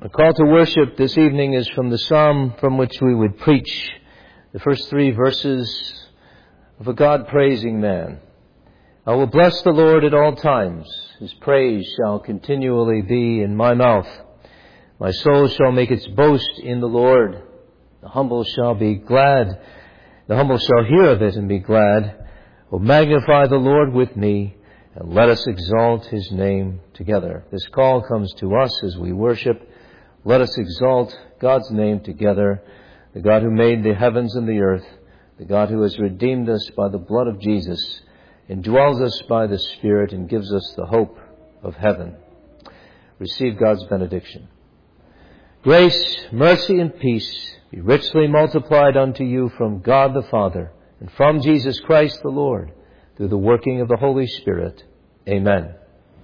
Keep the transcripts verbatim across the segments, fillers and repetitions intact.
Our call to worship this evening is from the psalm from which we would preach the first three verses of a God-praising man. I will bless the Lord at all times. His praise shall continually be in my mouth. My soul shall make its boast in the Lord. The humble shall be glad. The humble shall hear of it and be glad. O magnify the Lord with me, and let us exalt His name together. This call comes to us as we worship. Let us exalt God's name together, the God who made the heavens and the earth, the God who has redeemed us by the blood of Jesus, indwells us by the Spirit, and gives us the hope of heaven. Receive God's benediction. Grace, mercy, and peace be richly multiplied unto you from God the Father and from Jesus Christ the Lord, through the working of the Holy Spirit. Amen.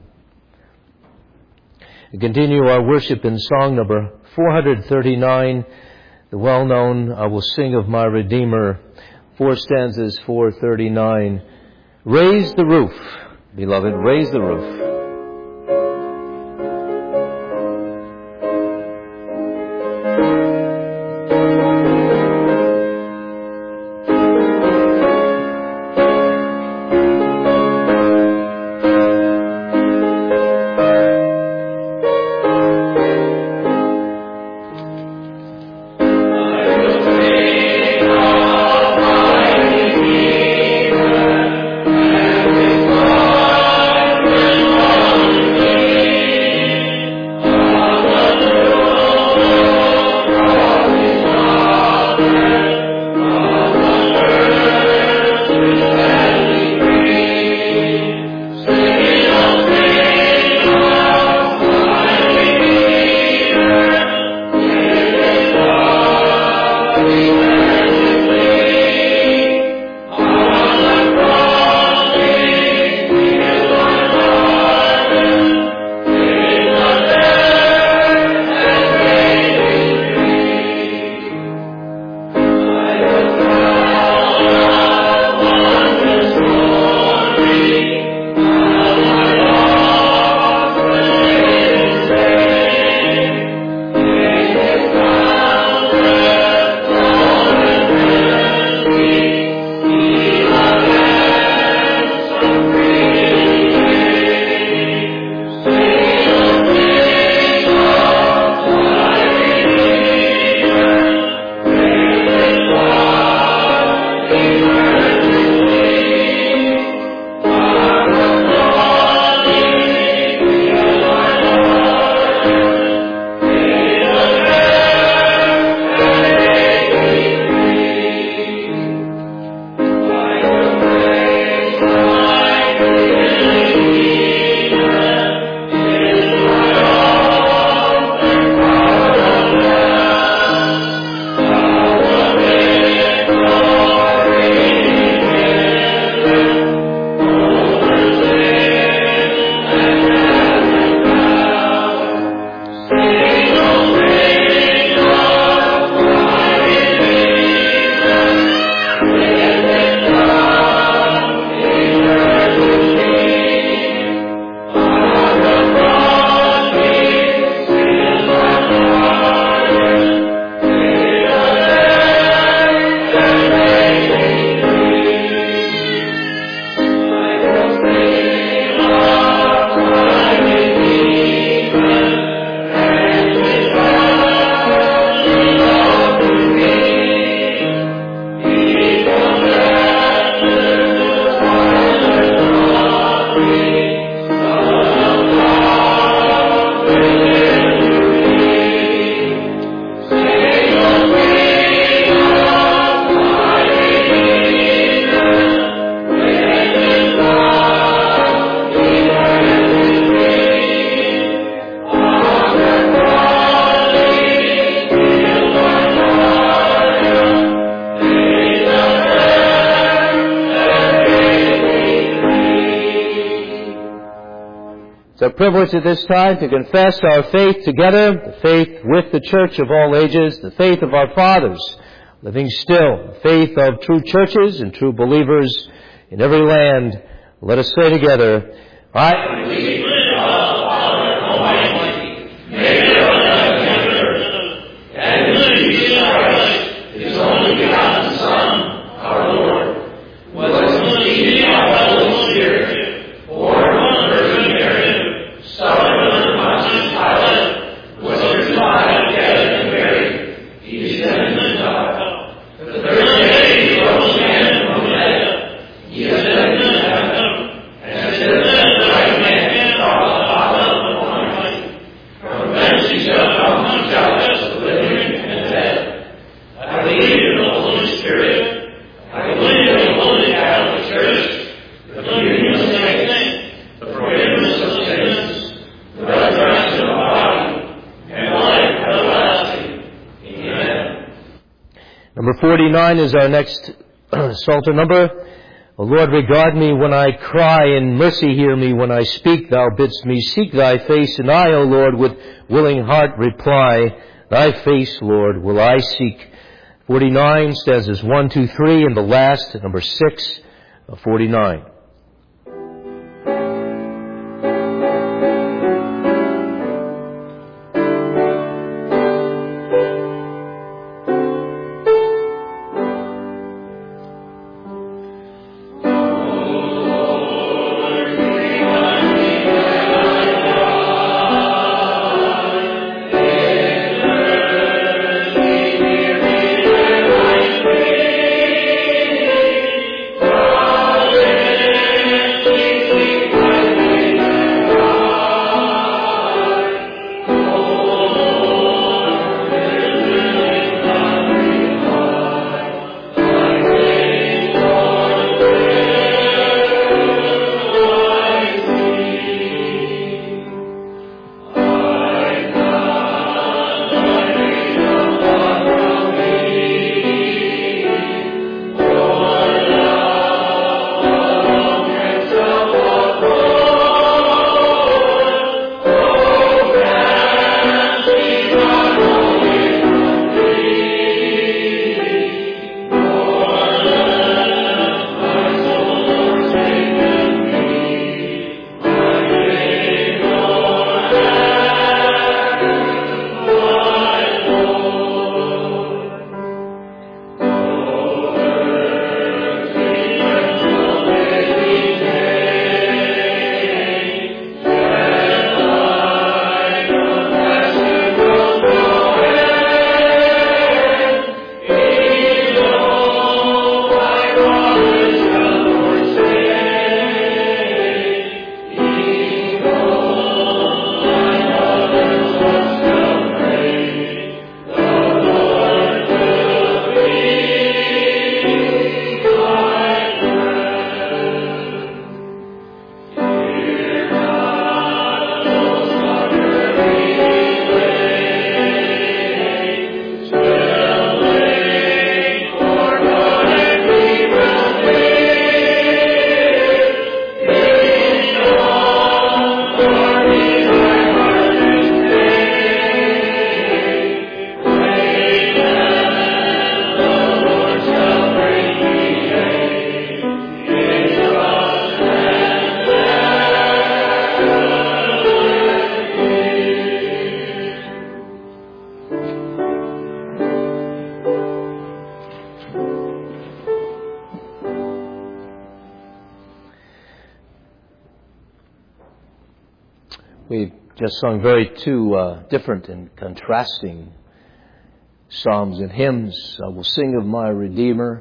We continue our worship in song number four thirty-nine, the well-known I Will Sing of My Redeemer, four stanzas, four thirty-nine. Raise the roof, beloved, raise the roof. It's our privilege at this time to confess our faith together, the faith with the church of all ages, the faith of our fathers, living still, the faith of true churches and true believers in every land. Let us say together, I believe in God, Father Almighty, maker of heaven Number forty-nine is our next Psalter number. O Lord, regard me when I cry, and mercy hear me when I speak. Thou bidst me seek thy face, and I, O Lord, with willing heart reply. Thy face, Lord, will I seek. forty-nine, stanzas one, two, three, and the last, number six of forty-nine. We've just sung very two uh, different and contrasting psalms and hymns. I will sing of my Redeemer,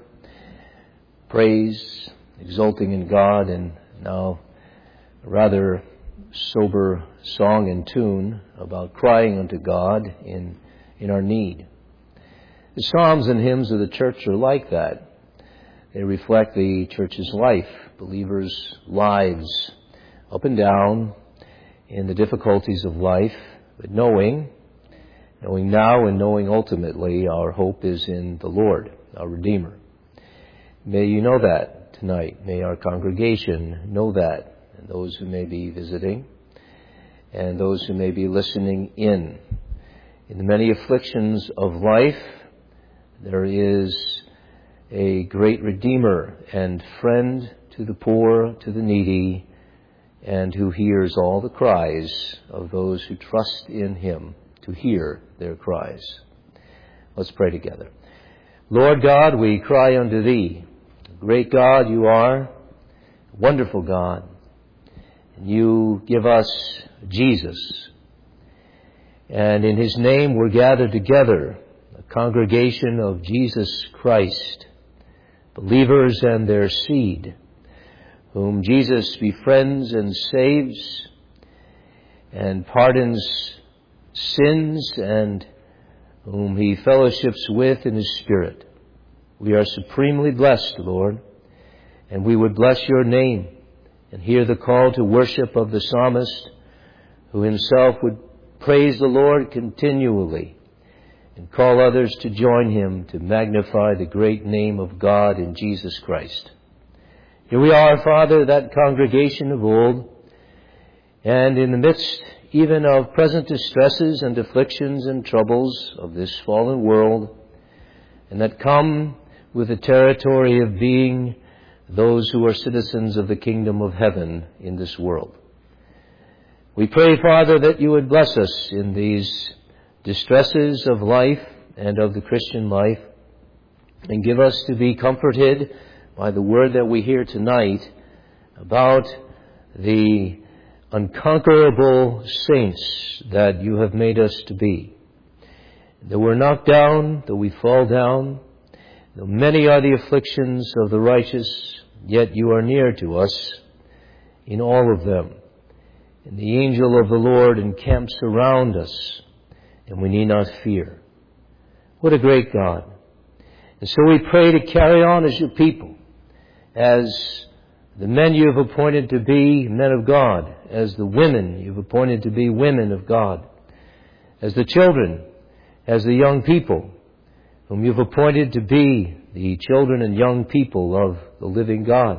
praise, exulting in God, and now a rather sober song and tune about crying unto God in, in our need. The psalms and hymns of the church are like that. They reflect the church's life, believers' lives, up and down, in the difficulties of life, but knowing, knowing now and knowing ultimately our hope is in the Lord, our Redeemer. May you know that tonight. May our congregation know that, and those who may be visiting, and those who may be listening in. In the many afflictions of life, there is a great Redeemer and friend to the poor, to the needy, and who hears all the cries of those who trust in Him to hear their cries. Let's pray together. Lord God, we cry unto Thee. Great God you are, wonderful God, and you give us Jesus. And in His name we're gathered together, a congregation of Jesus Christ, believers and their seed, whom Jesus befriends and saves and pardons sins, and whom He fellowships with in His Spirit. We are supremely blessed, Lord, and we would bless Your name and hear the call to worship of the psalmist, who himself would praise the Lord continually and call others to join him to magnify the great name of God in Jesus Christ. Here we are, Father, that congregation of old, and in the midst even of present distresses and afflictions and troubles of this fallen world, and that come with the territory of being those who are citizens of the kingdom of heaven in this world. We pray, Father, that you would bless us in these distresses of life and of the Christian life, and give us to be comforted by the word that we hear tonight about the unconquerable saints that you have made us to be. Though we're knocked down, though we fall down, though many are the afflictions of the righteous, yet you are near to us in all of them. And the angel of the Lord encamps around us, and we need not fear. What a great God. And so we pray to carry on as your people, as the men you have appointed to be men of God, as the women you've appointed to be women of God, as the children, as the young people, whom you've appointed to be the children and young people of the living God,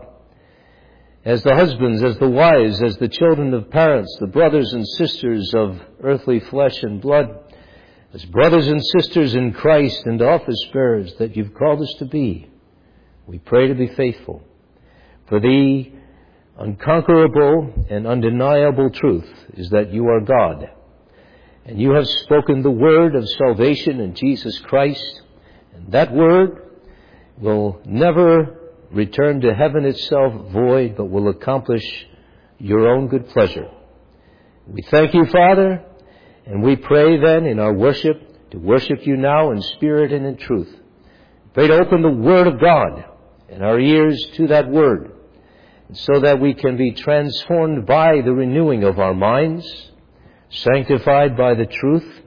as the husbands, as the wives, as the children of parents, the brothers and sisters of earthly flesh and blood, as brothers and sisters in Christ and office bearers that you've called us to be. We pray to be faithful. For the unconquerable and undeniable truth is that you are God, and you have spoken the word of salvation in Jesus Christ, and that word will never return to heaven itself void, but will accomplish your own good pleasure. We thank you, Father, and we pray then in our worship to worship you now in spirit and in truth. Pray to open the word of God and our ears to that word, so that we can be transformed by the renewing of our minds, sanctified by the truth,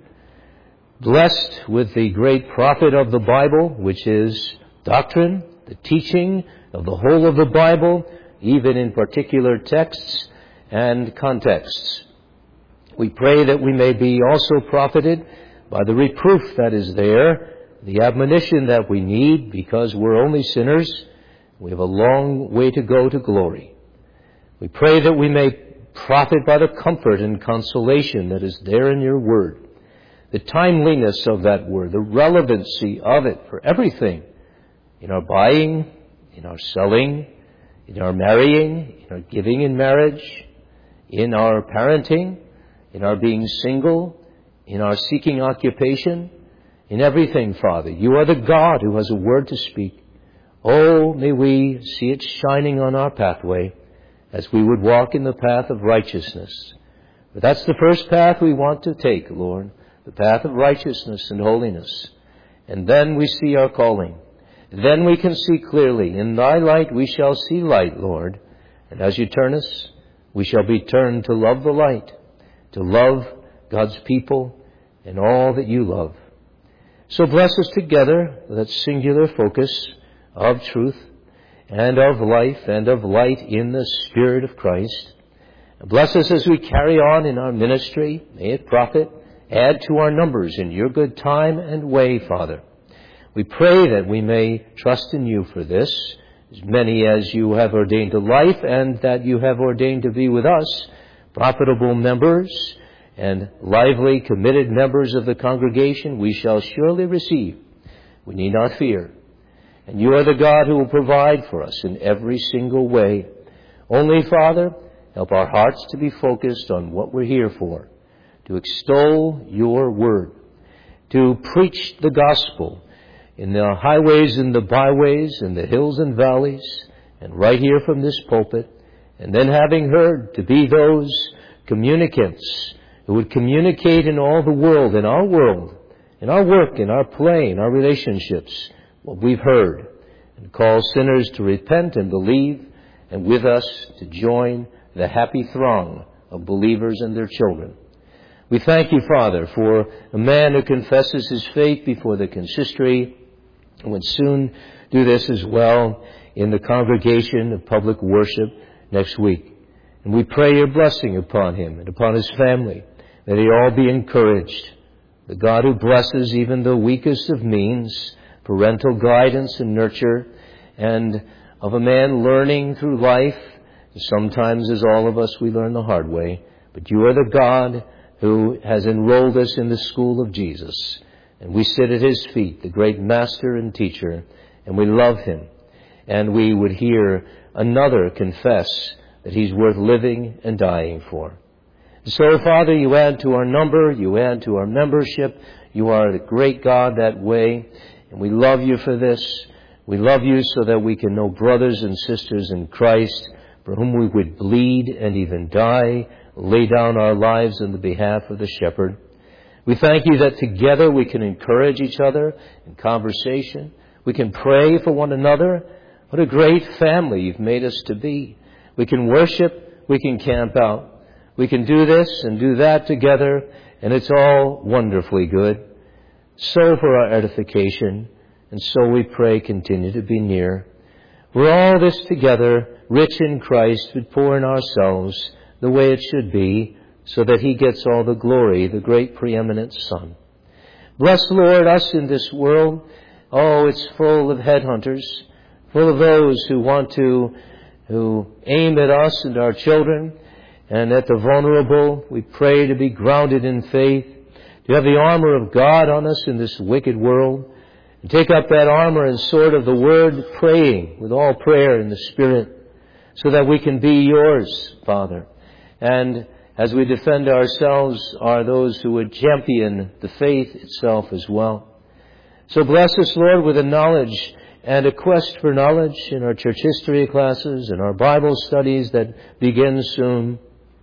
blessed with the great profit of the Bible, which is doctrine, the teaching of the whole of the Bible, even in particular texts and contexts. We pray that we may be also profited by the reproof that is there, the admonition that we need, because we're only sinners. We have a long way to go to glory. We pray that we may profit by the comfort and consolation that is there in your word, the timeliness of that word, the relevancy of it for everything, in our buying, in our selling, in our marrying, in our giving in marriage, in our parenting, in our being single, in our seeking occupation, in everything, Father. You are the God who has a word to speak. Oh, may we see it shining on our pathway as we would walk in the path of righteousness. But that's the first path we want to take, Lord, the path of righteousness and holiness. And then we see our calling. Then we can see clearly. In thy light we shall see light, Lord. And as you turn us, we shall be turned to love the light, to love God's people and all that you love. So bless us together with that singular focus of truth and of life and of light in the Spirit of Christ. Bless us as we carry on in our ministry. May it profit. Add to our numbers in your good time and way, Father. We pray that we may trust in you for this, as many as you have ordained to life, and that you have ordained to be with us, profitable members and lively, committed members of the congregation, we shall surely receive. We need not fear. And you are the God who will provide for us in every single way. Only, Father, help our hearts to be focused on what we're here for, to extol your word, to preach the gospel in the highways and the byways, in the hills and valleys, and right here from this pulpit, and then having heard, to be those communicants who would communicate in all the world, in our world, in our work, in our play, in our relationships, what we've heard, and call sinners to repent and believe, and with us to join the happy throng of believers and their children. We thank you, Father, for a man who confesses his faith before the consistory and would soon do this as well in the congregation of public worship next week. And we pray your blessing upon him and upon his family. May they all be encouraged. the God who blesses even the weakest of means, parental guidance and nurture, and of a man learning through life. Sometimes, as all of us, we learn the hard way. But you are the God who has enrolled us in the school of Jesus. And we sit at His feet, the great master and teacher, and we love Him. And we would hear another confess that He's worth living and dying for. So, Father, you add to our number, you add to our membership. You are the great God that way, and we love you for this. We love you so that we can know brothers and sisters in Christ for whom we would bleed and even die, lay down our lives in the behalf of the shepherd. We thank you that together we can encourage each other in conversation. We can pray for one another. What a great family you've made us to be. We can worship, we can camp out. We can do this and do that together, and it's all wonderfully good. So for our edification, and so we pray continue to be near. We're all this together, rich in Christ, but poor in ourselves, the way it should be, so that He gets all the glory, the great preeminent Son. Bless, Lord, us in this world. Oh, it's full of headhunters, full of those who want to, who aim at us and our children, and at the vulnerable. We pray to be grounded in faith, to have the armor of God on us in this wicked world, and take up that armor and sword of the Word, praying with all prayer in the Spirit, so that we can be yours, Father. And as we defend ourselves are those who would champion the faith itself as well. So bless us, Lord, with a knowledge and a quest for knowledge in our church history classes and our Bible studies that begin soon.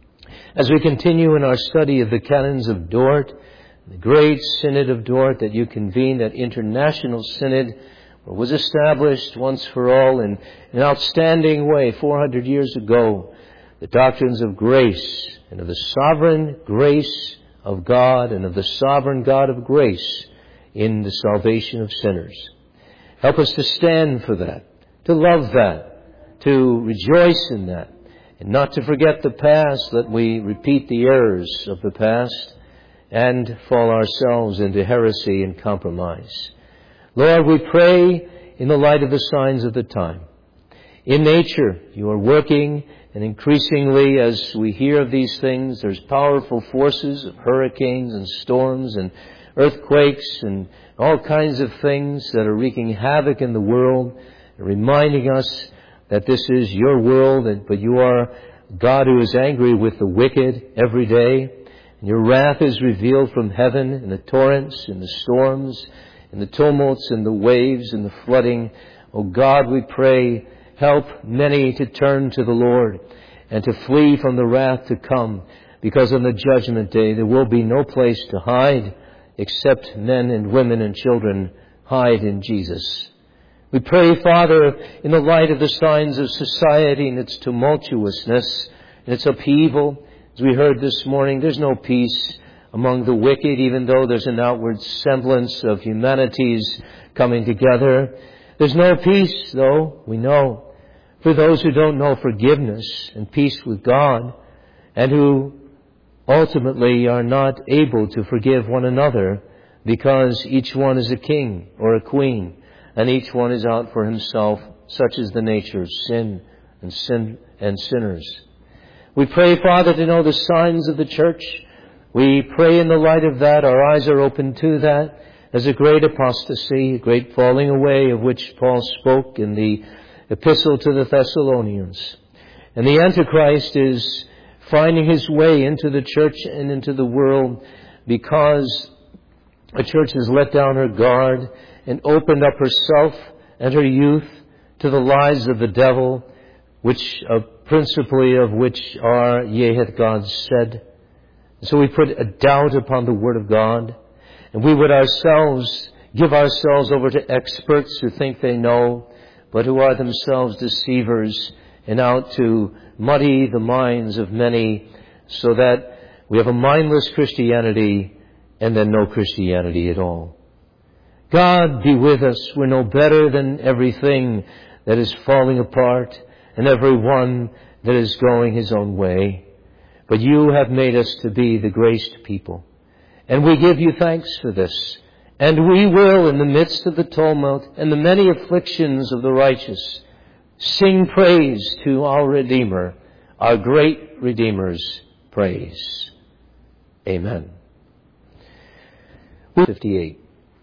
As we continue in our study of the canons of Dort, the great Synod of Dort that you convened, that international synod, was established once for all in an outstanding way four hundred years ago. The doctrines of grace and of the sovereign grace of God and of the sovereign God of grace in the salvation of sinners. Help us to stand for that, to love that, to rejoice in that, and not to forget the past, that we repeat the errors of the past and fall ourselves into heresy and compromise. Lord, we pray in the light of the signs of the time. In nature, you are working, and increasingly as we hear of these things, there's powerful forces of hurricanes and storms and earthquakes and all kinds of things that are wreaking havoc in the world, and reminding us that this is your world, but you are God who is angry with the wicked every day. And your wrath is revealed from heaven in the torrents, in the storms, in the tumults, in the waves, in the flooding. Oh God, we pray, help many to turn to the Lord and to flee from the wrath to come, because on the judgment day there will be no place to hide except men and women and children hide in Jesus. We pray, Father, in the light of the signs of society and its tumultuousness and its upheaval. As we heard this morning, there's no peace among the wicked, even though there's an outward semblance of humanities coming together. There's no peace, though, we know, for those who don't know forgiveness and peace with God, and who ultimately are not able to forgive one another because each one is a king or a queen, and each one is out for himself. Such is the nature of sin and sin and sinners. We pray, Father, to know the signs of the church. We pray in the light of that, our eyes are open to that, as a great apostasy, a great falling away of which Paul spoke in the epistle to the Thessalonians. And the Antichrist is finding his way into the church and into the world because the church has let down her guard and opened up herself and her youth to the lies of the devil, which uh, principally of which are, yea, hath God said. So we put a doubt upon the Word of God, and we would ourselves give ourselves over to experts who think they know, but who are themselves deceivers and out to muddy the minds of many, so that we have a mindless Christianity and then no Christianity at all. God be with us. We're no better than everything that is falling apart and everyone that is going his own way. But you have made us to be the graced people. And we give you thanks for this. And we will, in the midst of the tumult and the many afflictions of the righteous, sing praise to our Redeemer, our great Redeemer's praise. Amen. fifty-eight.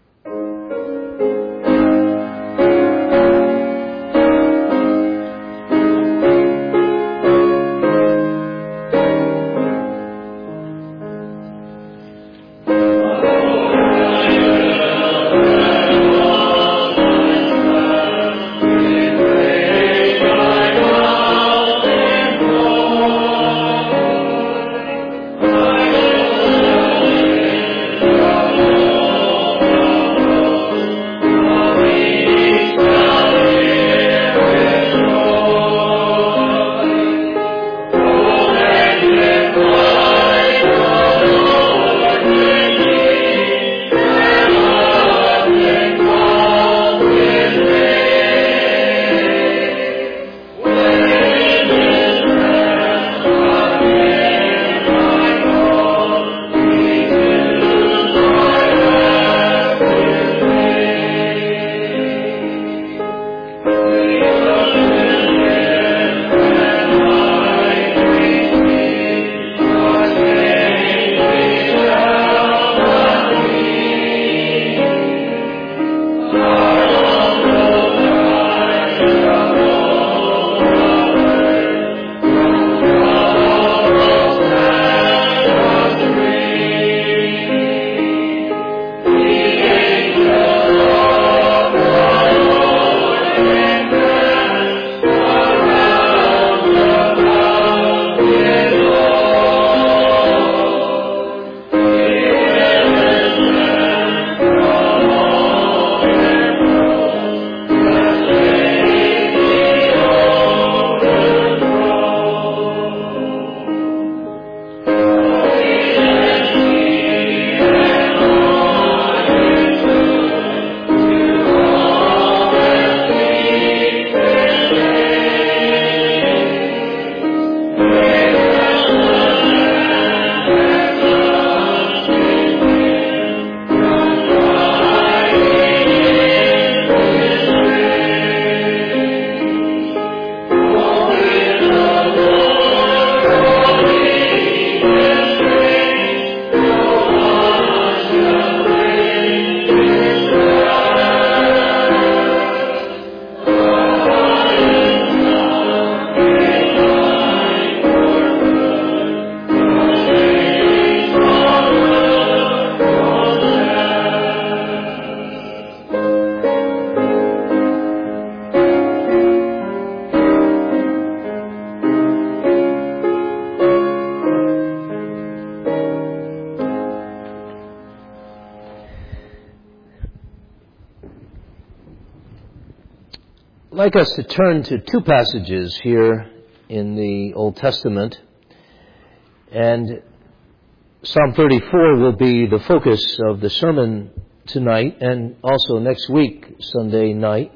I'd like us to turn to two passages here in the Old Testament, and Psalm thirty-four will be the focus of the sermon tonight and also next week, Sunday night.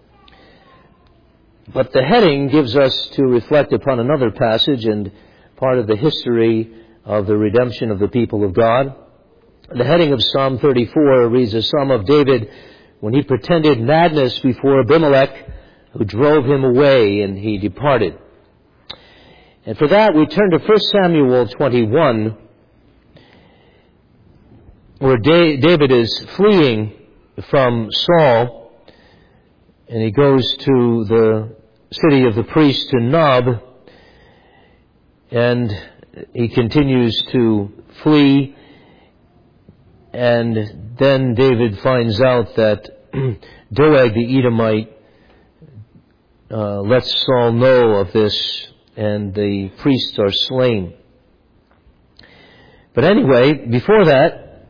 But the heading gives us to reflect upon another passage and part of the history of the redemption of the people of God. The heading of Psalm thirty-four reads a psalm of David when he pretended madness before Abimelech, who drove him away, and he departed. And for that, we turn to First Samuel twenty-one, where David is fleeing from Saul, and he goes to the city of the priest in Nob, and he continues to flee, and then David finds out that Doeg the Edomite uh, lets Saul know of this, and the priests are slain. But anyway, before that,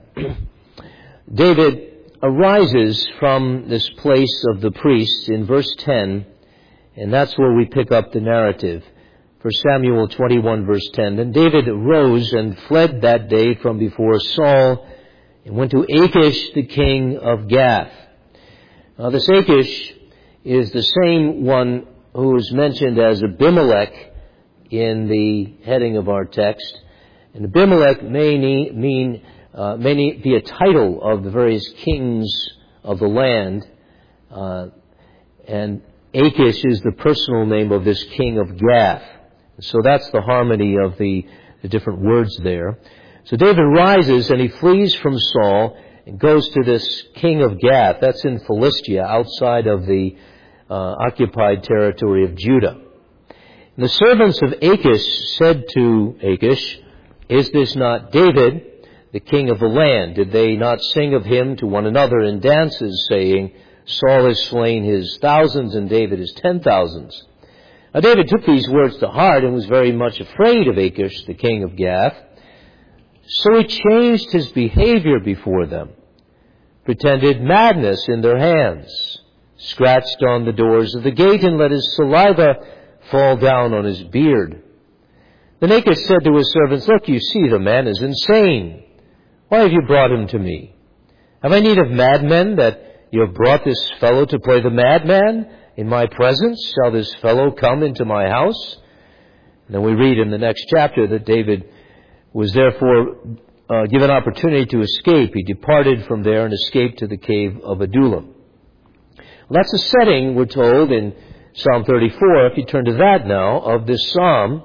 David arises from this place of the priests in verse ten, and that's where we pick up the narrative. First Samuel twenty-one, verse ten. Then David arose and fled that day from before Saul, and went to Achish the king of Gath. Now this Achish is the same one who is mentioned as Abimelech in the heading of our text. And Abimelech may mean uh, may be a title of the various kings of the land. Uh, and Achish is the personal name of this king of Gath. So that's the harmony of the, the different words there. So David rises and he flees from Saul and goes to this king of Gath. That's in Philistia, outside of the uh, occupied territory of Judah. And the servants of Achish said to Achish, "Is this not David, the king of the land? Did they not sing of him to one another in dances, saying, Saul has slain his thousands and David his ten thousands?" Now David took these words to heart and was very much afraid of Achish, the king of Gath. So he changed his behavior before them, pretended madness in their hands, scratched on the doors of the gate, and let his saliva fall down on his beard. Then Achish said to his servants, "Look, you see the man is insane. Why have you brought him to me? Have I need of madmen that you have brought this fellow to play the madman in my presence? Shall this fellow come into my house?" And then we read in the next chapter that David was therefore uh, given opportunity to escape. He departed from there and escaped to the cave of Adullam. Well, that's the setting, we're told, in Psalm thirty-four, if you turn to that now, of this psalm.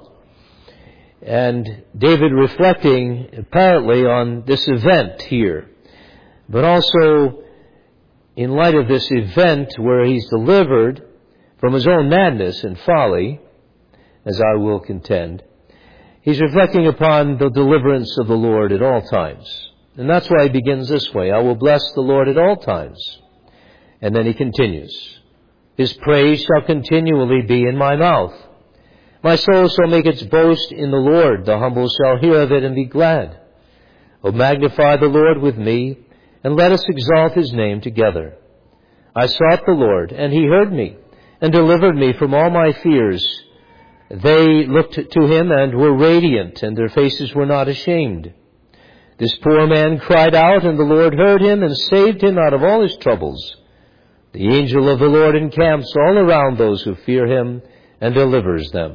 And David reflecting apparently on this event here, but also in light of this event where he's delivered from his own madness and folly, as I will contend, he's reflecting upon the deliverance of the Lord at all times. And that's why he begins this way, "I will bless the Lord at all times." And then he continues, "His praise shall continually be in my mouth. My soul shall make its boast in the Lord. The humble shall hear of it and be glad. O magnify the Lord with me, and let us exalt his name together. I sought the Lord, and he heard me, and delivered me from all my fears. They looked to him and were radiant, and their faces were not ashamed. This poor man cried out, and the Lord heard him and saved him out of all his troubles. The angel of the Lord encamps all around those who fear him and delivers them.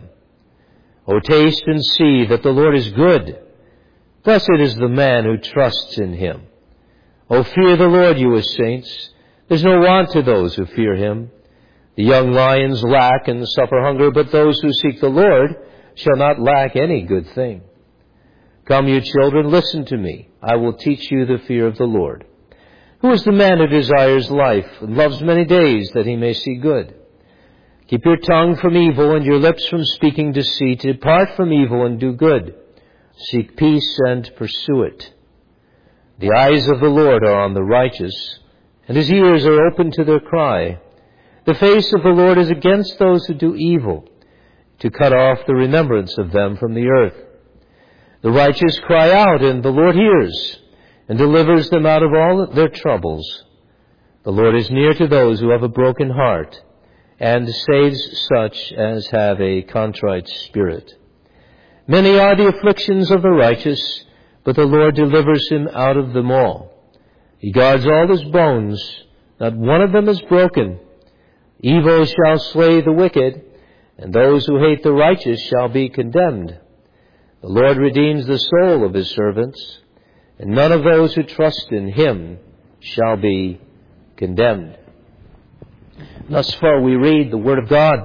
O taste and see that the Lord is good. Blessed is the man who trusts in him. O fear the Lord, you his saints. There's no want to those who fear him. The young lions lack and suffer hunger, but those who seek the Lord shall not lack any good thing. Come, you children, listen to me. I will teach you the fear of the Lord. Who is the man who desires life and loves many days that he may see good? Keep your tongue from evil and your lips from speaking deceit. Depart from evil and do good. Seek peace and pursue it. The eyes of the Lord are on the righteous, and his ears are open to their cry. The face of the Lord is against those who do evil, to cut off the remembrance of them from the earth. The righteous cry out, and the Lord hears, and delivers them out of all their troubles. The Lord is near to those who have a broken heart, and saves such as have a contrite spirit. Many are the afflictions of the righteous, but the Lord delivers him out of them all. He guards all his bones, not one of them is broken. Evil shall slay the wicked, and those who hate the righteous shall be condemned. The Lord redeems the soul of his servants, and none of those who trust in him shall be condemned. Thus far we read the Word of God.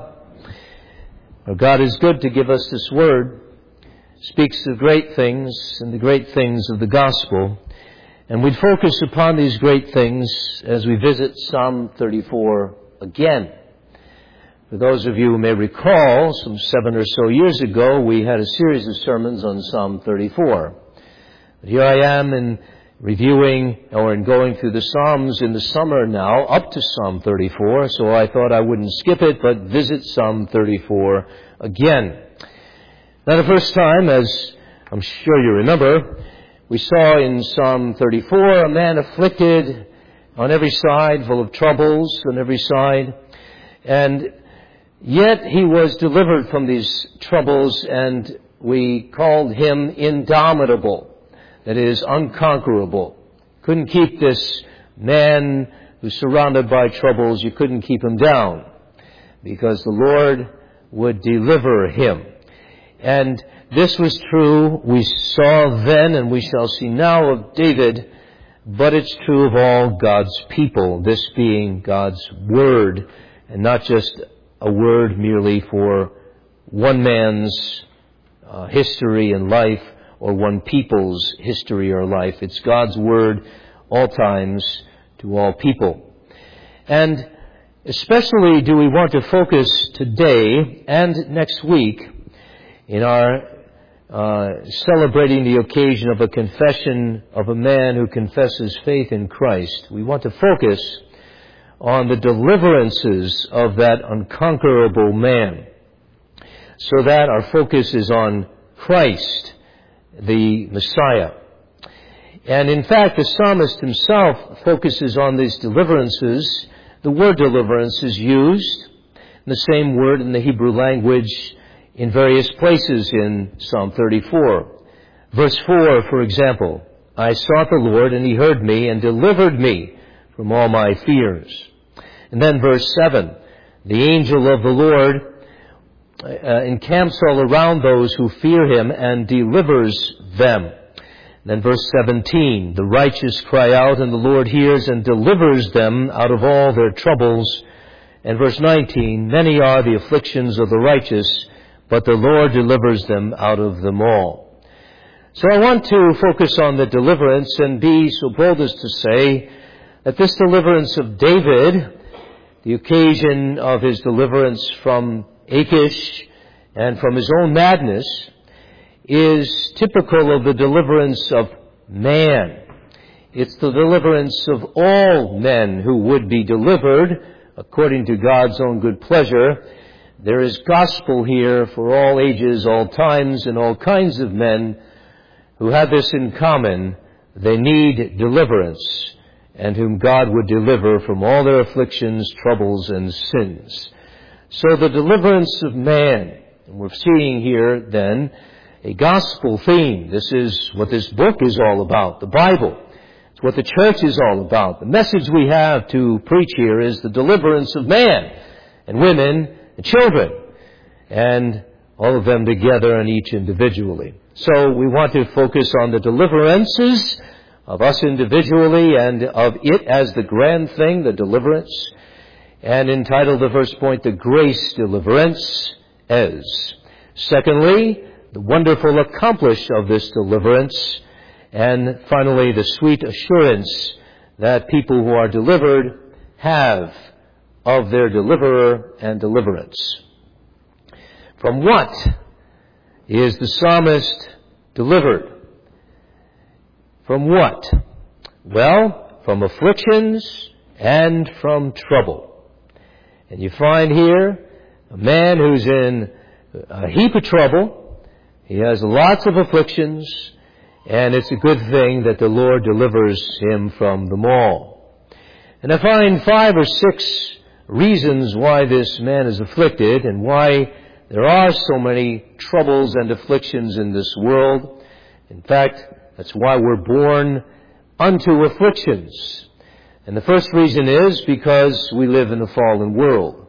Our God is good to give us this Word, speaks of great things and the great things of the gospel. And we focus upon these great things as we visit Psalm thirty-four again. For those of you who may recall, some seven or so years ago, we had a series of sermons on Psalm thirty-four. But here I am in reviewing or in going through the Psalms in the summer now, up to Psalm thirty-four, so I thought I wouldn't skip it, but visit Psalm thirty-four again. Now the first time, as I'm sure you remember, we saw in Psalm thirty-four a man afflicted on every side, full of troubles on every side, and yet he was delivered from these troubles, and we called him indomitable. That is, unconquerable. Couldn't keep this man who's surrounded by troubles, you couldn't keep him down, because the Lord would deliver him. And this was true, we saw then and we shall see now of David, but it's true of all God's people, this being God's Word, and not just a word merely for one man's uh, history and life, or one people's history or life. It's God's Word all times to all people. And especially do we want to focus today and next week in our uh, celebrating the occasion of a confession of a man who confesses faith in Christ. We want to focus on the deliverances of that unconquerable man, so that our focus is on Christ, the Messiah. And in fact, the psalmist himself focuses on these deliverances. The word deliverance is used, the same word in the Hebrew language, in various places in Psalm thirty-four. Verse four, for example, I sought the Lord, and He heard me, and delivered me from all my fears. And then verse seven, the angel of the Lord uh, encamps all around those who fear Him, and delivers them. And then verse seventeen, the righteous cry out, and the Lord hears and delivers them out of all their troubles. And verse nineteen, many are the afflictions of the righteous, but the Lord delivers them out of them all. So I want to focus on the deliverance and be so bold as to say that this deliverance of David, the occasion of his deliverance from Achish and from his own madness, is typical of the deliverance of man. It's the deliverance of all men who would be delivered according to God's own good pleasure. There is gospel here for all ages, all times, and all kinds of men who have this in common. They need deliverance, and whom God would deliver from all their afflictions, troubles, and sins. So the deliverance of man, and we're seeing here then a gospel theme. This is what this book is all about, the Bible. It's what the church is all about. The message we have to preach here is the deliverance of man and women and children, and all of them together and each individually. So we want to focus on the deliverances of us individually and of it as the grand thing, the deliverance, and entitle the first point, the grace deliverance as. Secondly, the wonderful accomplish of this deliverance, and finally, the sweet assurance that people who are delivered have of their deliverer and deliverance. From what is the psalmist delivered? From what? Well, from afflictions and from trouble. And you find here a man who's in a heap of trouble. He has lots of afflictions, and it's a good thing that the Lord delivers him from them all. And I find five or six reasons why this man is afflicted and why there are so many troubles and afflictions in this world. In fact, that's why we're born unto afflictions. And the first reason is because we live in a fallen world.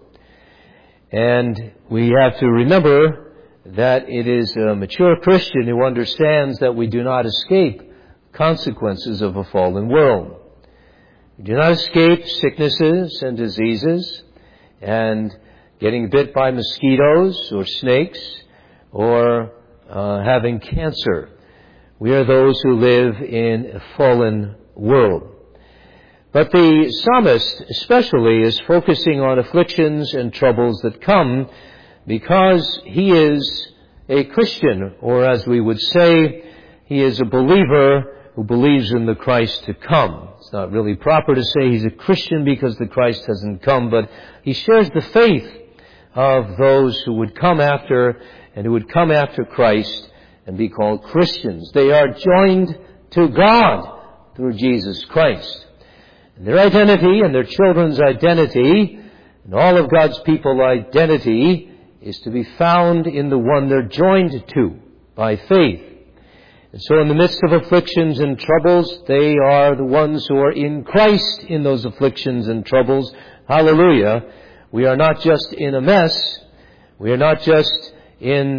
And we have to remember that it is a mature Christian who understands that we do not escape consequences of a fallen world. We do not escape sicknesses and diseases and getting bit by mosquitoes or snakes or uh, having cancer. We are those who live in a fallen world. But the psalmist especially is focusing on afflictions and troubles that come because he is a Christian, or as we would say, he is a believer who believes in the Christ to come. It's not really proper to say he's a Christian because the Christ hasn't come, but he shares the faith of those who would come after and who would come after Christ and be called Christians. They are joined to God through Jesus Christ. And their identity and their children's identity and all of God's people's identity is to be found in the one they're joined to by faith. And so in the midst of afflictions and troubles, they are the ones who are in Christ in those afflictions and troubles. Hallelujah. We are not just in a mess. We are not just in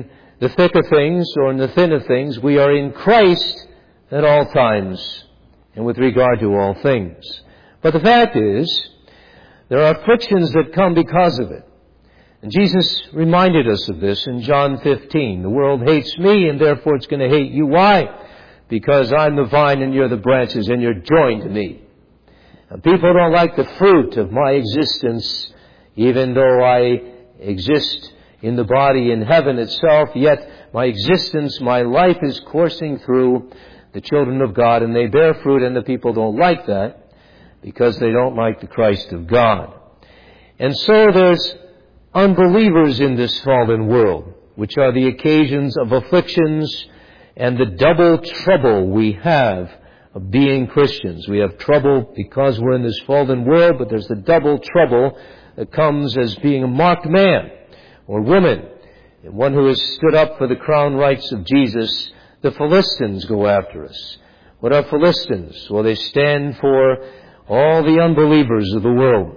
the thick of things or in the thin of things. We are in Christ at all times and with regard to all things. But the fact is, there are afflictions that come because of it. And Jesus reminded us of this in John fifteen. The world hates me, and therefore it's going to hate you. Why? Because I'm the vine and you're the branches, and you're joined to me. And people don't like the fruit of my existence, even though I exist in the body in heaven itself, yet my existence, my life is coursing through the children of God, and they bear fruit, and the people don't like that because they don't like the Christ of God. And so there's unbelievers in this fallen world, which are the occasions of afflictions and the double trouble we have of being Christians. We have trouble because we're in this fallen world, but there's the double trouble that comes as being a marked man or woman, and one who has stood up for the crown rights of Jesus. The Philistines go after us. What are Philistines? Well, they stand for all the unbelievers of the world.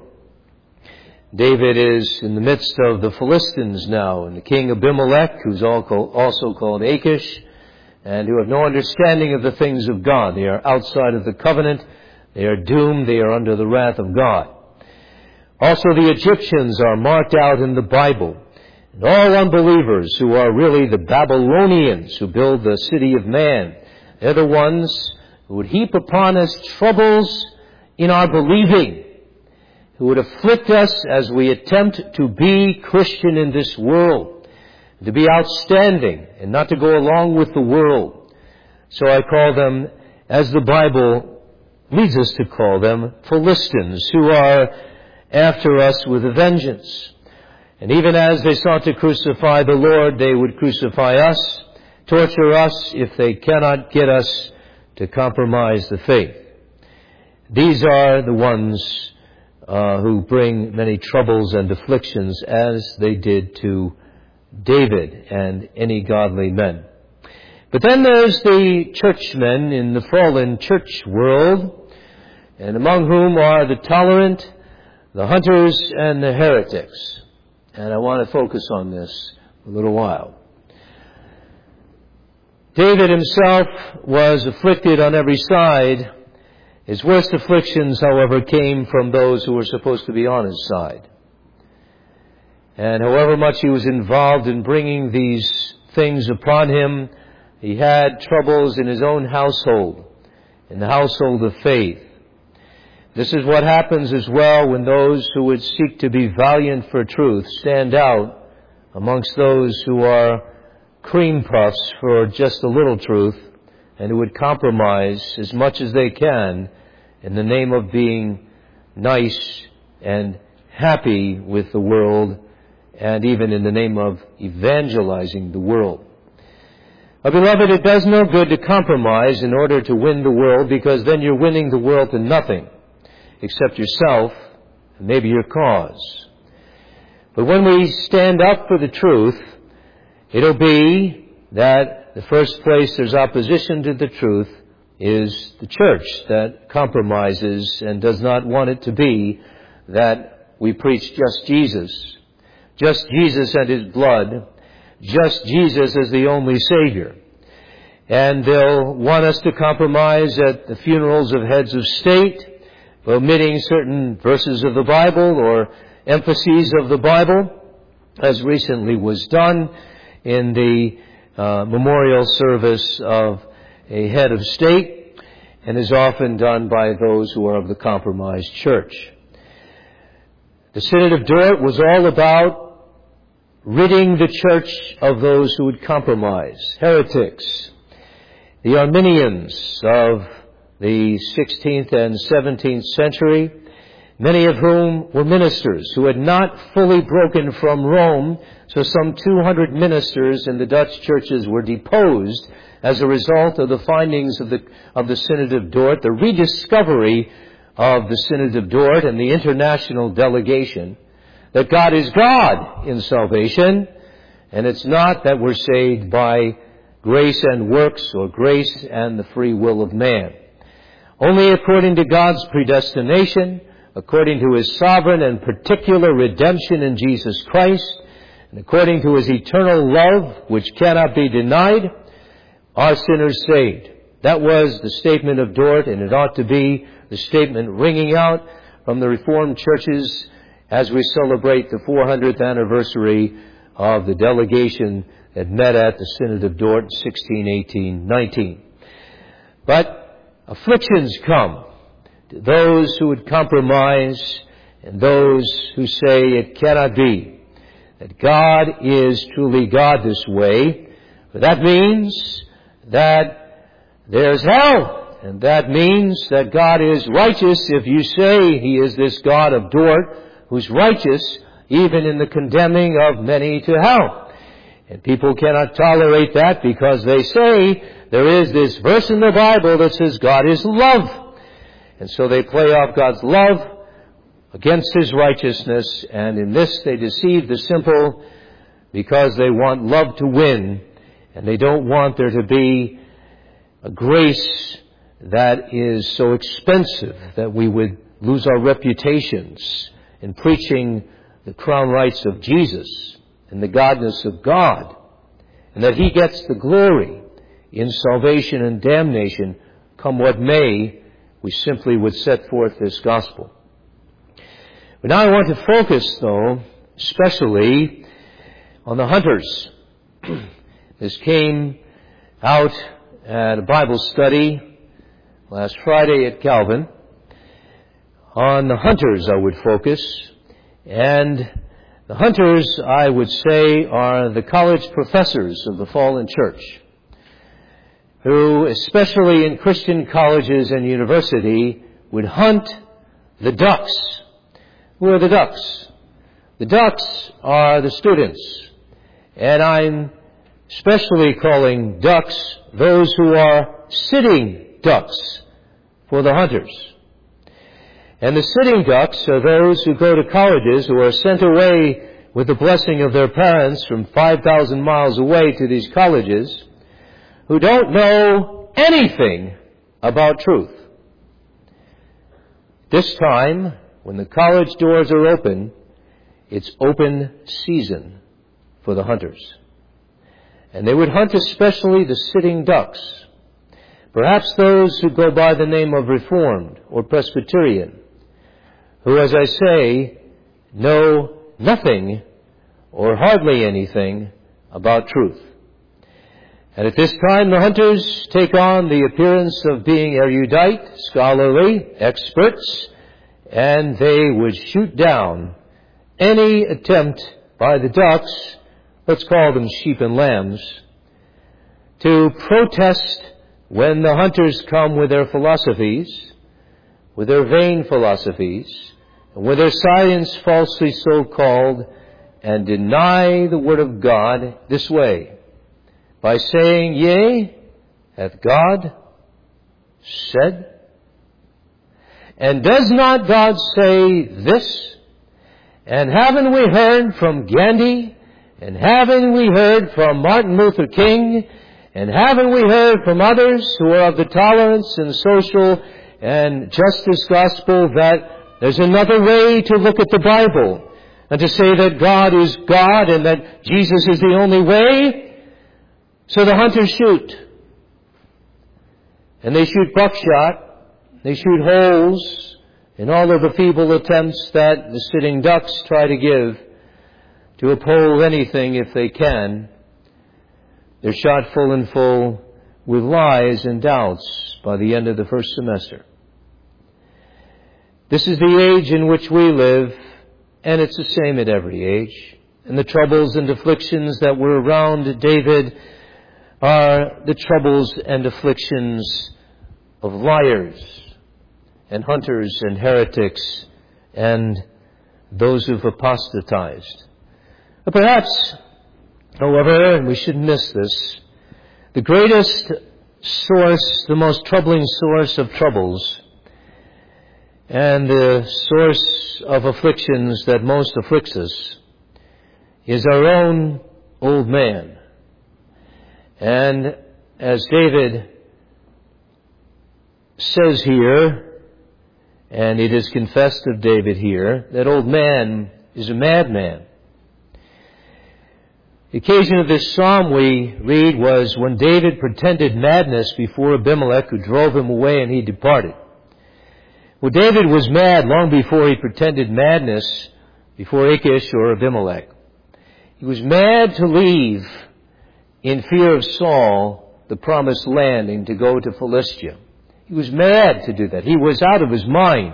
David is in the midst of the Philistines now, and the king Abimelech, who's also called Achish, and who have no understanding of the things of God. They are outside of the covenant. They are doomed. They are under the wrath of God. Also, the Egyptians are marked out in the Bible. And all unbelievers who are really the Babylonians who build the city of man, they're the ones who would heap upon us troubles in our believing, who would afflict us as we attempt to be Christian in this world, to be outstanding and not to go along with the world. So I call them, as the Bible leads us to call them, Philistines, who are after us with a vengeance. And even as they sought to crucify the Lord, they would crucify us, torture us if they cannot get us to compromise the faith. These are the ones uh, who bring many troubles and afflictions, as they did to David and any godly men. But then there's the churchmen in the fallen church world, and among whom are the tolerant, the hunters, and the heretics. And I want to focus on this a little while. David himself was afflicted on every side. His worst afflictions, however, came from those who were supposed to be on his side. And however much he was involved in bringing these things upon him, he had troubles in his own household, in the household of faith. This is what happens as well when those who would seek to be valiant for truth stand out amongst those who are cream puffs for just a little truth, and who would compromise as much as they can in the name of being nice and happy with the world, and even in the name of evangelizing the world. Now, beloved, it does no good to compromise in order to win the world, because then you're winning the world to nothing except yourself and maybe your cause. But when we stand up for the truth, it'll be that the first place there's opposition to the truth is the church that compromises and does not want it to be that we preach just Jesus. Just Jesus and His blood. Just Jesus as the only Savior. And they'll want us to compromise at the funerals of heads of state, omitting certain verses of the Bible or emphases of the Bible, as recently was done in the uh, memorial service of a head of state, and is often done by those who are of the compromised church. The Synod of Dort was all about ridding the church of those who would compromise, heretics, the Arminians of the sixteenth and seventeenth century, many of whom were ministers who had not fully broken from Rome, so some two hundred ministers in the Dutch churches were deposed as a result of the findings of the of the Synod of Dort, the rediscovery of the Synod of Dort and the international delegation, that God is God in salvation, and it's not that we're saved by grace and works or grace and the free will of man. Only according to God's predestination, according to His sovereign and particular redemption in Jesus Christ, And according to His eternal love, which cannot be denied, are sinners saved. That was the statement of Dort, and it ought to be the statement ringing out from the Reformed churches as we celebrate the four hundredth anniversary of the delegation that met at the Synod of Dort in sixteen eighteen nineteen. But afflictions come to those who would compromise and those who say it cannot be, that God is truly God this way. But that means that there's hell, and that means that God is righteous if you say He is this God of Dort who's righteous even in the condemning of many to hell. And people cannot tolerate that because they say there is this verse in the Bible that says God is love. And so they play off God's love against His righteousness, and in this they deceive the simple because they want love to win, and they don't want there to be a grace that is so expensive that we would lose our reputations in preaching the crown rights of Jesus and the godness of God, and that He gets the glory in salvation and damnation, come what may. We simply would set forth this gospel. But now I want to focus, though, especially on the hunters. This came out at a Bible study last Friday at Calvin. On the hunters I would focus. And the hunters, I would say, are the college professors of the fallen church, who, especially in Christian colleges and university, would hunt the ducks. Who are the ducks? The ducks are the students. And I'm especially calling ducks those who are sitting ducks for the hunters. And the sitting ducks are those who go to colleges, who are sent away with the blessing of their parents from five thousand miles away to these colleges, who don't know anything about truth. This time, when the college doors are open, it's open season for the hunters. And they would hunt especially the sitting ducks. Perhaps those who go by the name of Reformed or Presbyterian, who, as I say, know nothing or hardly anything about truth. And at this time, the hunters take on the appearance of being erudite, scholarly, experts, and they would shoot down any attempt by the ducks, let's call them sheep and lambs, to protest when the hunters come with their philosophies, with their vain philosophies, and with their science falsely so called, and deny the Word of God this way, by saying, Yea, hath God said? And does not God say this? And haven't we heard from Gandhi? And haven't we heard from Martin Luther King? And haven't we heard from others who are of the tolerance and social and justice gospel that there's another way to look at the Bible and to say that God is God and that Jesus is the only way? So the hunters shoot. And they shoot buckshot. They shoot holes in all of the feeble attempts that the sitting ducks try to give to uphold anything if they can. They're shot full and full with lies and doubts by the end of the first semester. This is the age in which we live, and it's the same at every age. And the troubles and afflictions that were around David are the troubles and afflictions of liars and hunters and heretics and those who've apostatized. But perhaps, however, and we shouldn't miss this, the greatest source, the most troubling source of troubles, and the source of afflictions that most afflicts us, is our own old man. And as David says here, and it is confessed of David here, that old man is a madman. The occasion of this psalm, we read, was when David pretended madness before Abimelech, who drove him away, and he departed. Well, David was mad long before he pretended madness before Achish or Abimelech. He was mad to leave in fear of Saul the promised land and to go to Philistia. He was mad to do that. He was out of his mind.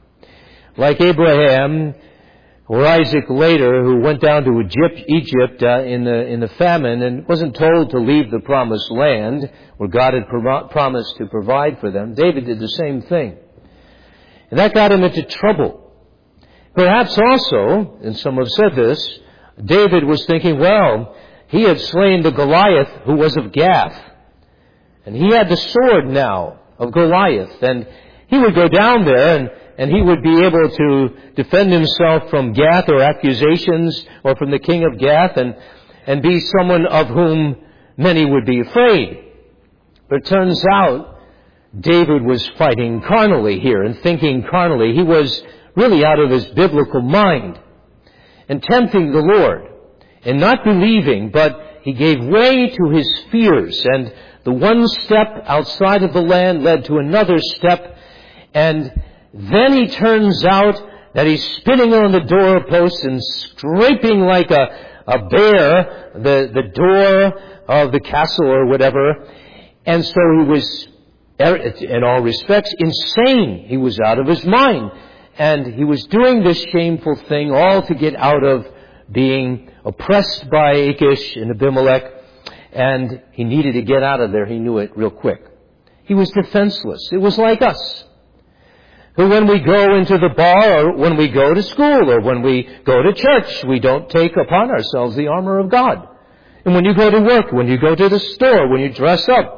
Like Abraham or Isaac later, who went down to Egypt, Egypt uh, in the in the famine and wasn't told to leave the promised land where God had pro- promised to provide for them. David did the same thing. And that got him into trouble. Perhaps also, and some have said this, David was thinking, well, he had slain the Goliath who was of Gath. And he had the sword now of Goliath. And he would go down there and, and he would be able to defend himself from Gath or accusations or from the king of Gath and, and be someone of whom many would be afraid. But it turns out David was fighting carnally here and thinking carnally. He was really out of his biblical mind and tempting the Lord and not believing, but he gave way to his fears. And the one step outside of the land led to another step. And then he turns out that he's spinning on the doorpost and scraping like a, a bear the, the door of the castle or whatever. And so he was, in all respects, insane. He was out of his mind. And he was doing this shameful thing all to get out of being oppressed by Achish and Abimelech. And he needed to get out of there. He knew it real quick. He was defenseless. It was like us, who when we go into the bar or when we go to school or when we go to church, we don't take upon ourselves the armor of God. And when you go to work, when you go to the store, when you dress up,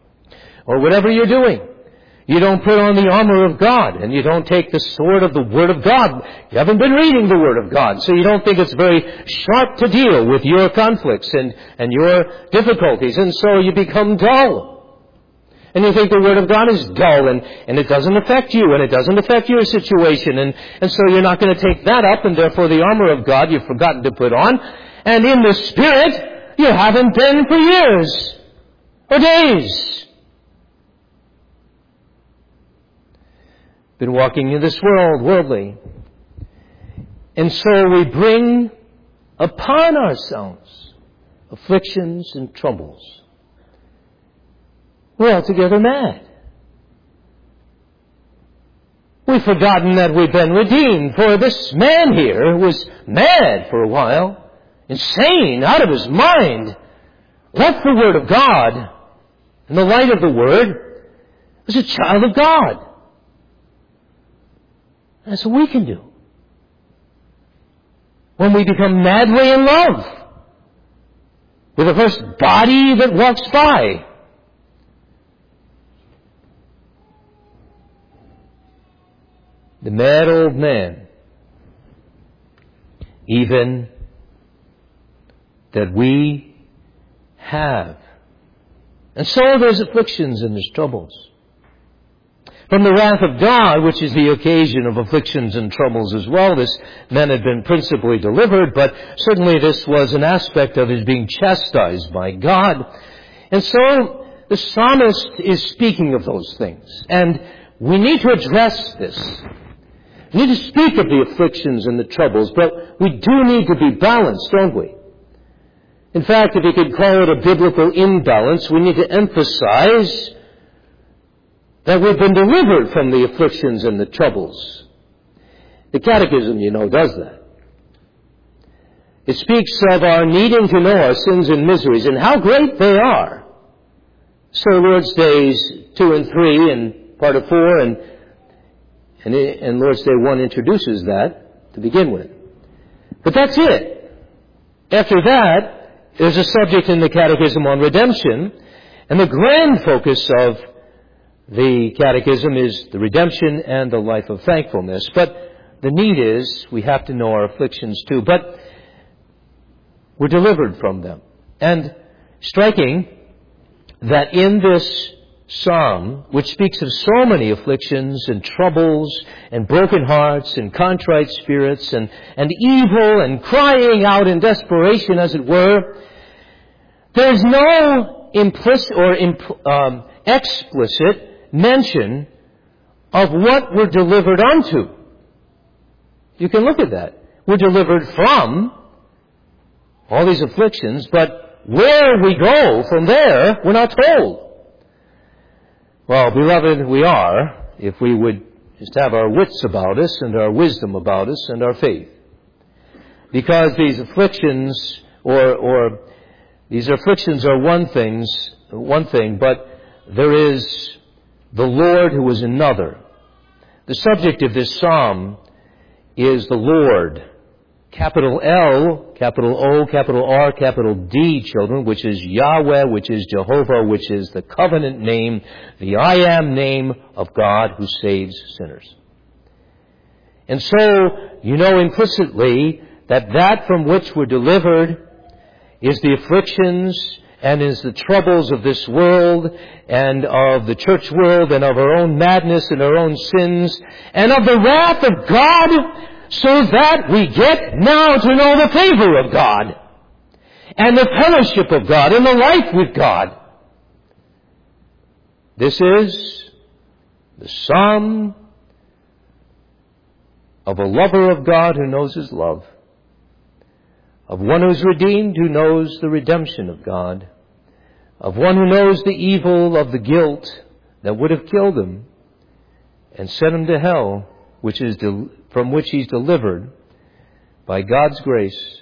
or whatever you're doing, you don't put on the armor of God, and you don't take the sword of the Word of God. You haven't been reading the Word of God, so you don't think it's very sharp to deal with your conflicts and, and your difficulties, and so you become dull. And you think the Word of God is dull, and, and it doesn't affect you, and it doesn't affect your situation, and, and so you're not going to take that up, and therefore the armor of God you've forgotten to put on, and in the Spirit you haven't been for years or days. Been walking in this world, worldly. And so we bring upon ourselves afflictions and troubles. We're altogether mad. We've forgotten that we've been redeemed. For this man here was mad for a while, insane, out of his mind, left the Word of God, and the light of the Word, was a child of God. That's what we can do when we become madly in love with the first body that walks by. The mad old man, even that we have. And so there's afflictions and there's troubles. From the wrath of God, which is the occasion of afflictions and troubles as well, this man had been principally delivered, but certainly this was an aspect of his being chastised by God. And so the psalmist is speaking of those things. And we need to address this. We need to speak of the afflictions and the troubles, but we do need to be balanced, don't we? In fact, if you could call it a biblical imbalance, we need to emphasize that we've been delivered from the afflictions and the troubles. The Catechism, you know, does that. It speaks of our needing to know our sins and miseries and how great they are. So Lord's Days two and three and part of four and, and, and Lord's Day one introduces that to begin with. But that's it. After that, there's a subject in the Catechism on redemption, and the grand focus of the Catechism is the redemption and the life of thankfulness. But the need is we have to know our afflictions too. But we're delivered from them. And striking that in this psalm, which speaks of so many afflictions and troubles and broken hearts and contrite spirits and, and evil and crying out in desperation, as it were, there's no implicit or imp- um, explicit mention of what we're delivered unto. You can look at that. We're delivered from all these afflictions, but where we go from there, we're not told. Well, beloved, we are, if we would just have our wits about us and our wisdom about us and our faith. Because these afflictions, or, or these afflictions are one things, one thing, but there is the Lord who is another. The subject of this psalm is the Lord. Capital L, capital O, capital R, capital D, children, which is Yahweh, which is Jehovah, which is the covenant name, the I am name of God who saves sinners. And so, you know implicitly that that from which we're delivered is the afflictions and is the troubles of this world and of the church world and of our own madness and our own sins and of the wrath of God, so that we get now to know the favor of God and the fellowship of God and the life with God. This is the psalm of a lover of God who knows his love, of one who's redeemed who knows the redemption of God, of one who knows the evil of the guilt that would have killed him and sent him to hell, which is del- from which he's delivered by God's grace.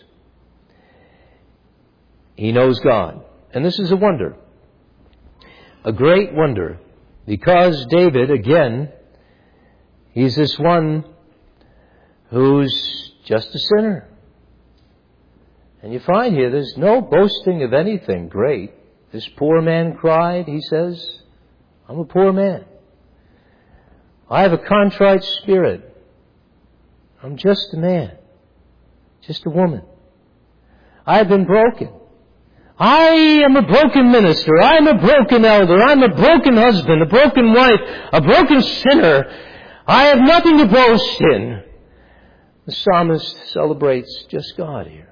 He knows God. And this is a wonder. A great wonder. Because David, again, he's this one who's just a sinner. And you find here there's no boasting of anything great. This poor man cried, he says, I'm a poor man. I have a contrite spirit. I'm just a man. Just a woman. I have been broken. I am a broken minister. I'm a broken elder. I'm a broken husband, a broken wife, a broken sinner. I have nothing to boast in. The psalmist celebrates just God here,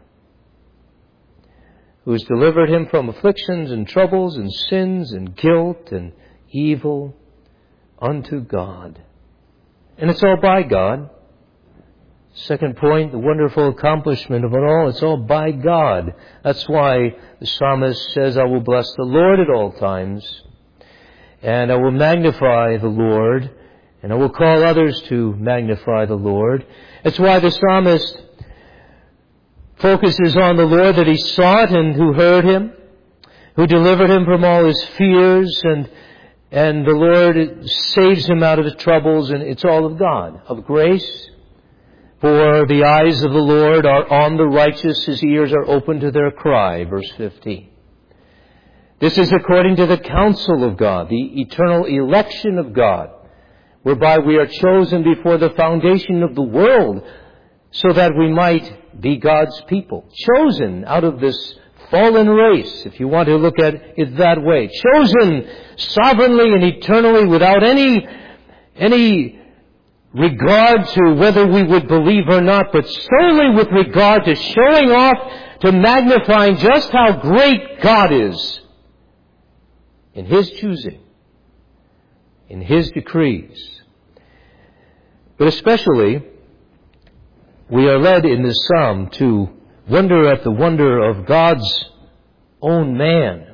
who has delivered him from afflictions and troubles and sins and guilt and evil unto God. And it's all by God. Second point, the wonderful accomplishment of it all, it's all by God. That's why the psalmist says, I will bless the Lord at all times, and I will magnify the Lord, and I will call others to magnify the Lord. That's why the psalmist focuses on the Lord that he sought and who heard him, who delivered him from all his fears, and and the Lord saves him out of his troubles, and it's all of God, of grace. For the eyes of the Lord are on the righteous, his ears are open to their cry, verse fifteen. This is according to the counsel of God, the eternal election of God, whereby we are chosen before the foundation of the world, so that we might be God's people. Chosen out of this fallen race, if you want to look at it that way. Chosen sovereignly and eternally without any, any regard to whether we would believe or not, but solely with regard to showing off, to magnifying just how great God is in His choosing, in His decrees. But especially, we are led in this psalm to wonder at the wonder of God's own man,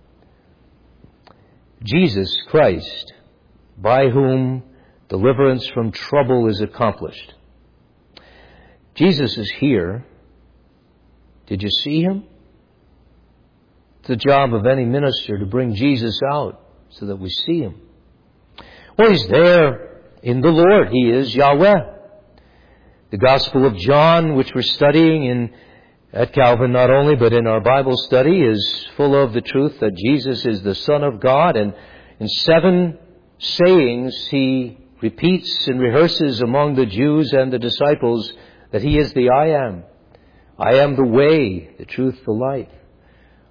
Jesus Christ, by whom deliverance from trouble is accomplished. Jesus is here. Did you see Him? It's the job of any minister to bring Jesus out so that we see Him. Well, He's there in the Lord. He is Yahweh. The Gospel of John, which we're studying in at Calvin not only, but in our Bible study, is full of the truth that Jesus is the Son of God. And in seven sayings, He repeats and rehearses among the Jews and the disciples that He is the I am. I am the way, the truth, the life.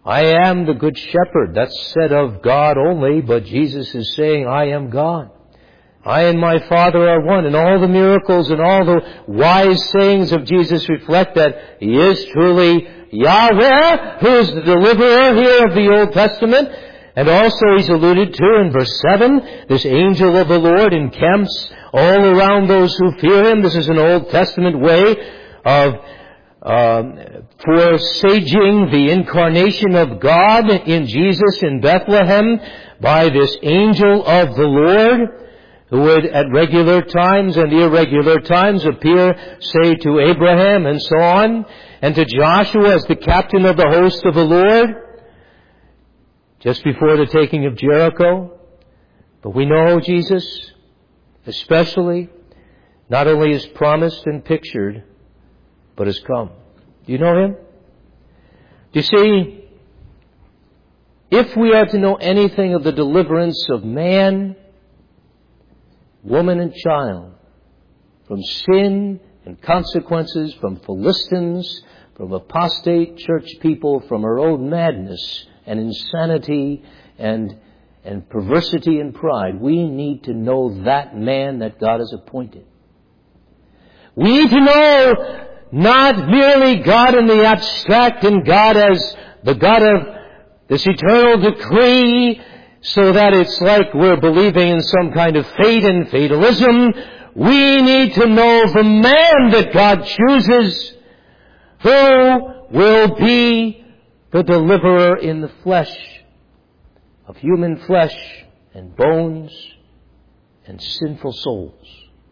I am the good shepherd. That's said of God only, but Jesus is saying, I am God. I and my Father are one. And all the miracles and all the wise sayings of Jesus reflect that He is truly Yahweh, who is the deliverer here of the Old Testament. And also He's alluded to in verse seven, this angel of the Lord encamps all around those who fear Him. This is an Old Testament way of um, foresaging the incarnation of God in Jesus in Bethlehem by this angel of the Lord, who would at regular times and irregular times appear, say, to Abraham and so on, and to Joshua as the captain of the host of the Lord, just before the taking of Jericho. But we know Jesus, especially, not only is promised and pictured, but has come. Do you know Him? Do you see, if we are to know anything of the deliverance of man, woman and child, from sin and consequences, from Philistines, from apostate church people, from our own madness and insanity and, and perversity and pride, we need to know that man that God has appointed. We need to know not merely God in the abstract and God as the God of this eternal decree, so that it's like we're believing in some kind of fate and fatalism. We need to know the man that God chooses, who will be the deliverer in the flesh, of human flesh and bones and sinful souls.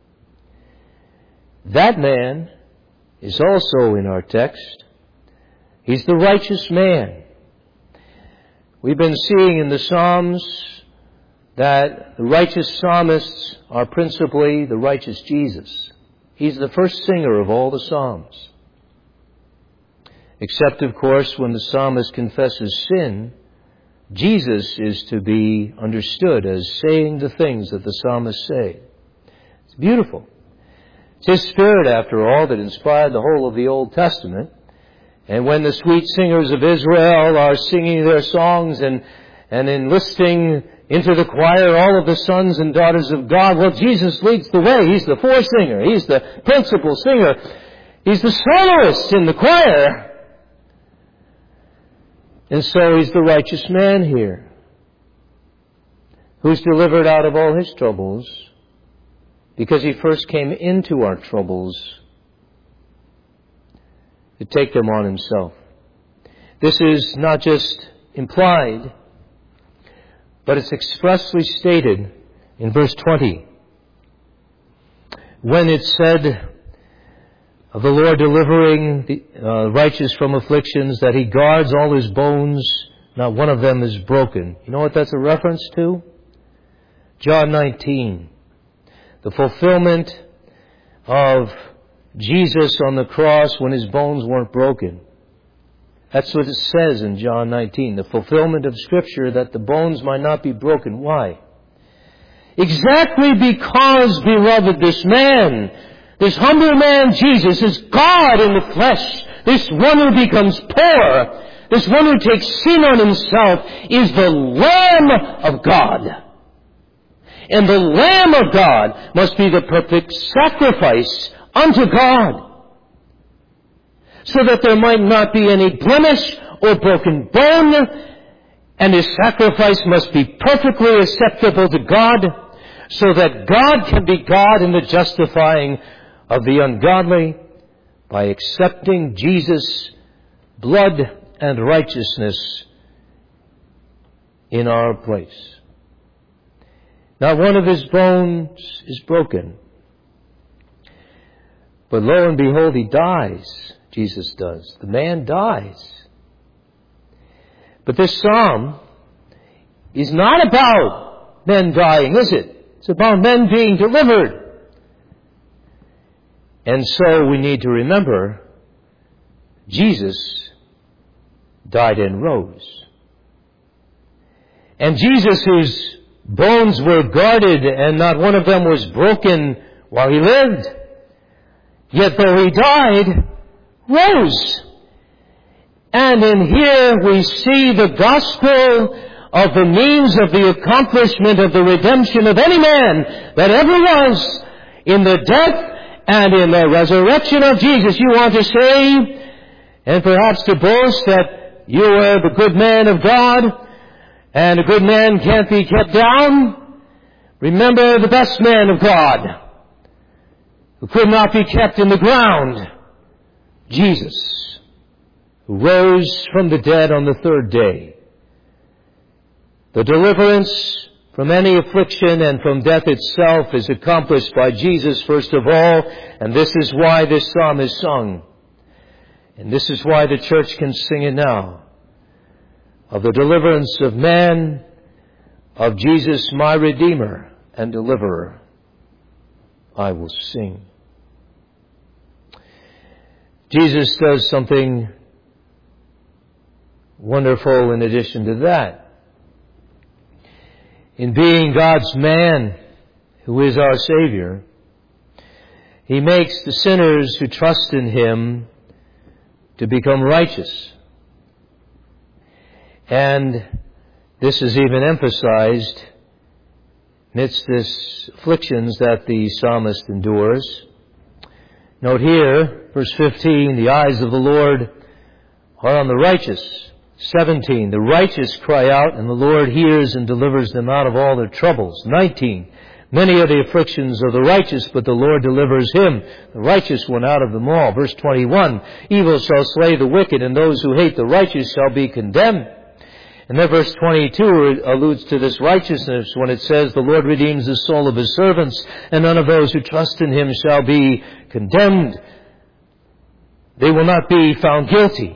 That man is also in our text. He's the righteous man. We've been seeing in the Psalms that the righteous psalmists are principally the righteous Jesus. He's the first singer of all the Psalms. Except, of course, when the psalmist confesses sin, Jesus is to be understood as saying the things that the psalmists say. It's beautiful. It's His Spirit, after all, that inspired the whole of the Old Testament. And when the sweet singers of Israel are singing their songs and, and enlisting into the choir all of the sons and daughters of God, well, Jesus leads the way. He's the foresinger. He's the principal singer. He's the soloist in the choir. And so He's the righteous man here, who's delivered out of all his troubles, because He first came into our troubles to take them on Himself. This is not just implied, but it's expressly stated in verse twenty. When it said of the Lord delivering the uh, righteous from afflictions, that He guards all His bones, not one of them is broken. You know what that's a reference to? John nineteen. The fulfillment of Jesus on the cross when His bones weren't broken. That's what it says in John nineteen. The fulfillment of Scripture that the bones might not be broken. Why? Exactly because, beloved, this man, this humble man Jesus, is God in the flesh. This one who becomes poor, this one who takes sin on Himself, is the Lamb of God. And the Lamb of God must be the perfect sacrifice unto God, so that there might not be any blemish or broken bone, and His sacrifice must be perfectly acceptable to God, so that God can be God in the justifying of the ungodly by accepting Jesus' blood and righteousness in our place. Not one of His bones is broken. But lo and behold, He dies. Jesus does. The man dies. But this psalm is not about men dying, is it? It's about men being delivered. And so we need to remember Jesus died and rose. And Jesus, whose bones were guarded and not one of them was broken while He lived, yet though He died, rose. And in here we see the gospel of the means of the accomplishment of the redemption of any man that ever was in the death and in the resurrection of Jesus. You want to say, and perhaps to boast, that you are the good man of God, and a good man can't be kept down? Remember the best man of God, who could not be kept in the ground, Jesus, who rose from the dead on the third day. The deliverance from any affliction and from death itself is accomplished by Jesus first of all, and this is why this psalm is sung. And this is why the church can sing it now. Of the deliverance of man, of Jesus my Redeemer and Deliverer, I will sing. Jesus does something wonderful in addition to that. In being God's man, who is our Savior, He makes the sinners who trust in Him to become righteous. And this is even emphasized amidst this afflictions that the psalmist endures. Note here, verse fifteen, the eyes of the Lord are on the righteous. seventeen, the righteous cry out, and the Lord hears and delivers them out of all their troubles. nineteen, many are the afflictions of the righteous, but the Lord delivers him, the righteous one, out of them all. Verse twenty-one, evil shall slay the wicked, and those who hate the righteous shall be condemned. And then verse twenty-two alludes to this righteousness when it says, the Lord redeems the soul of His servants, and none of those who trust in Him shall be condemned. They will not be found guilty.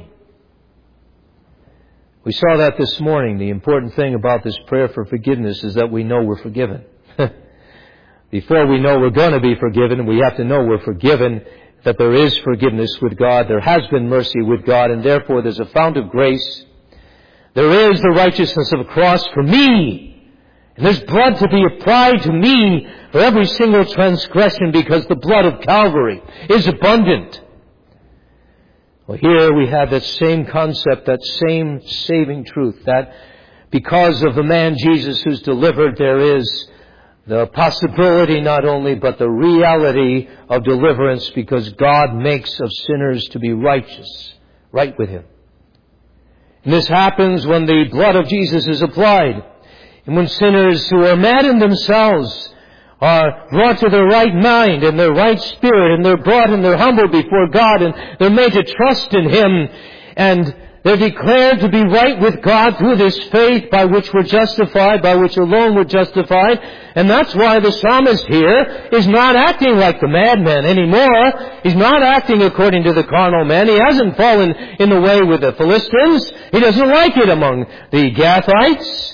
We saw that this morning. The important thing about this prayer for forgiveness is that we know we're forgiven. Before we know we're going to be forgiven, we have to know we're forgiven, that there is forgiveness with God, there has been mercy with God, and therefore there's a fount of grace. There is the righteousness of a cross for me. And there's blood to be applied to me for every single transgression, because the blood of Calvary is abundant. Well, here we have that same concept, that same saving truth, that because of the man Jesus who's delivered, there is the possibility not only, but the reality of deliverance, because God makes of sinners to be righteous, right with Him. And this happens when the blood of Jesus is applied, and when sinners who are mad in themselves are brought to their right mind and their right spirit, and they're brought and they're humbled before God, and they're made to trust in Him, and they're declared to be right with God through this faith by which we're justified, by which alone we're justified. And that's why the psalmist here is not acting like the madman anymore. He's not acting according to the carnal man. He hasn't fallen in the way with the Philistines. He doesn't like it among the Gathites.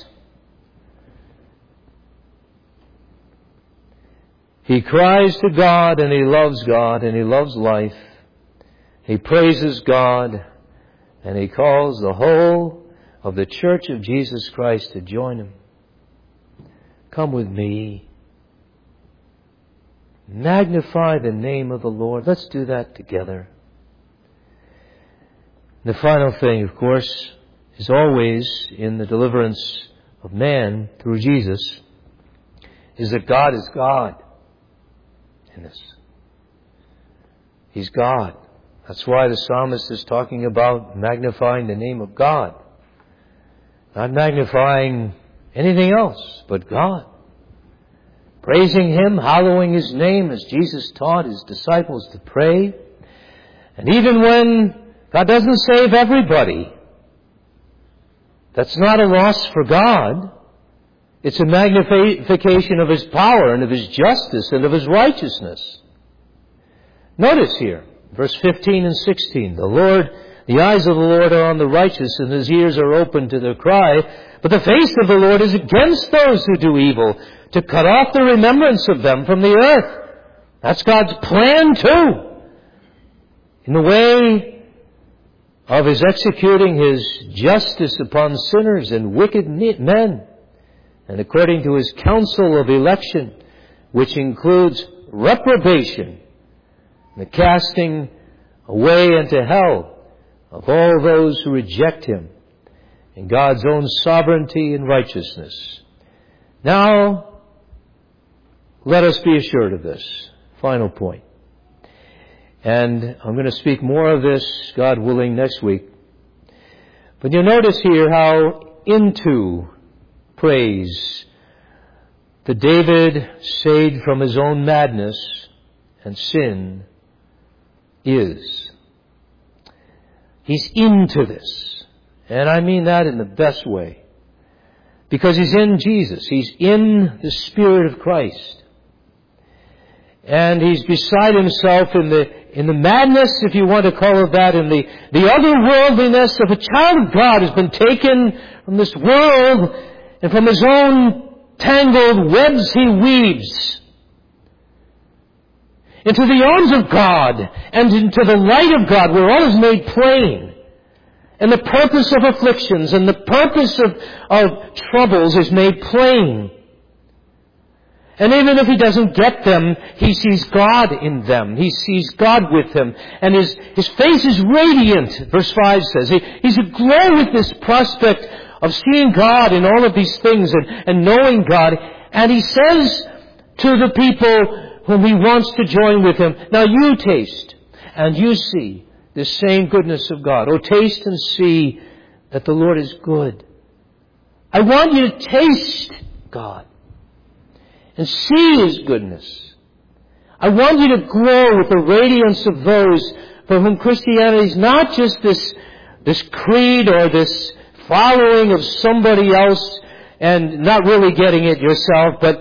He cries to God, and he loves God, and he loves life. He praises God, and he calls the whole of the Church of Jesus Christ to join him. Come with me. Magnify the name of the Lord. Let's do that together. The final thing, of course, is always in the deliverance of man through Jesus, is that God is God. In this, He's God. That's why the psalmist is talking about magnifying the name of God. Not magnifying anything else but God. Praising Him, hallowing His name as Jesus taught His disciples to pray. And even when God doesn't save everybody, that's not a loss for God. It's a magnification of His power and of His justice and of His righteousness. Notice here, verse fifteen and sixteen, the Lord, the eyes of the Lord are on the righteous, and His ears are open to their cry. But the face of the Lord is against those who do evil, to cut off the remembrance of them from the earth. That's God's plan too. In the way of His executing His justice upon sinners and wicked men. And according to His counsel of election, which includes reprobation, the casting away into hell of all those who reject Him in God's own sovereignty and righteousness. Now, let us be assured of this. Final point. And I'm going to speak more of this, God willing, next week. But you'll notice here how into praise that David, saved from his own madness and sin, is. He's into this. And I mean that in the best way. Because he's in Jesus. He's in the Spirit of Christ. And he's beside himself in the in the madness, if you want to call it that, in the, the otherworldliness of a child of God who's been taken from this world and from his own tangled webs he weaves into the arms of God and into the light of God where all is made plain. And the purpose of afflictions and the purpose of, of troubles is made plain. And even if he doesn't get them, he sees God in them. He sees God with him. And his, his face is radiant, verse five says. He, he's aglow with this prospect of seeing God in all of these things and, and knowing God. And he says to the people whom he wants to join with him, now you taste and you see the same goodness of God. Oh, taste and see that the Lord is good. I want you to taste God and see His goodness. I want you to glow with the radiance of those for whom Christianity is not just this, this creed or this following of somebody else and not really getting it yourself, but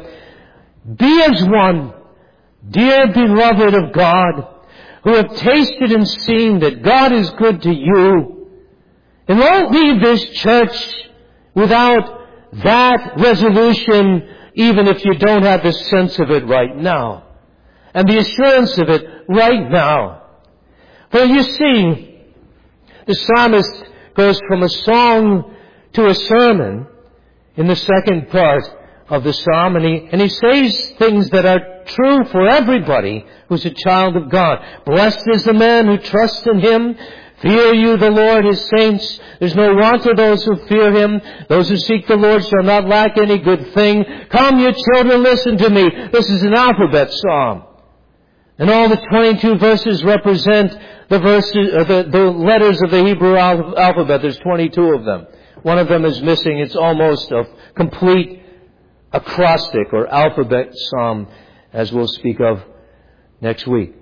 be as one, dear beloved of God, who have tasted and seen that God is good to you. And don't leave this church without that resolution, even if you don't have the sense of it right now. And the assurance of it right now. For you see, the psalmist goes from a song to a sermon in the second part of the psalm, and he, and he says things that are true for everybody who's a child of God. Blessed is the man who trusts in Him. Fear you the Lord, His saints. There's no want to those who fear Him. Those who seek the Lord shall not lack any good thing. Come, you children, listen to me. This is an alphabet psalm. And all the twenty-two verses represent the verses, uh, the, the letters of the Hebrew al- alphabet. There's twenty-two of them. One of them is missing. It's almost a complete acrostic or alphabet psalm, as we'll speak of next week.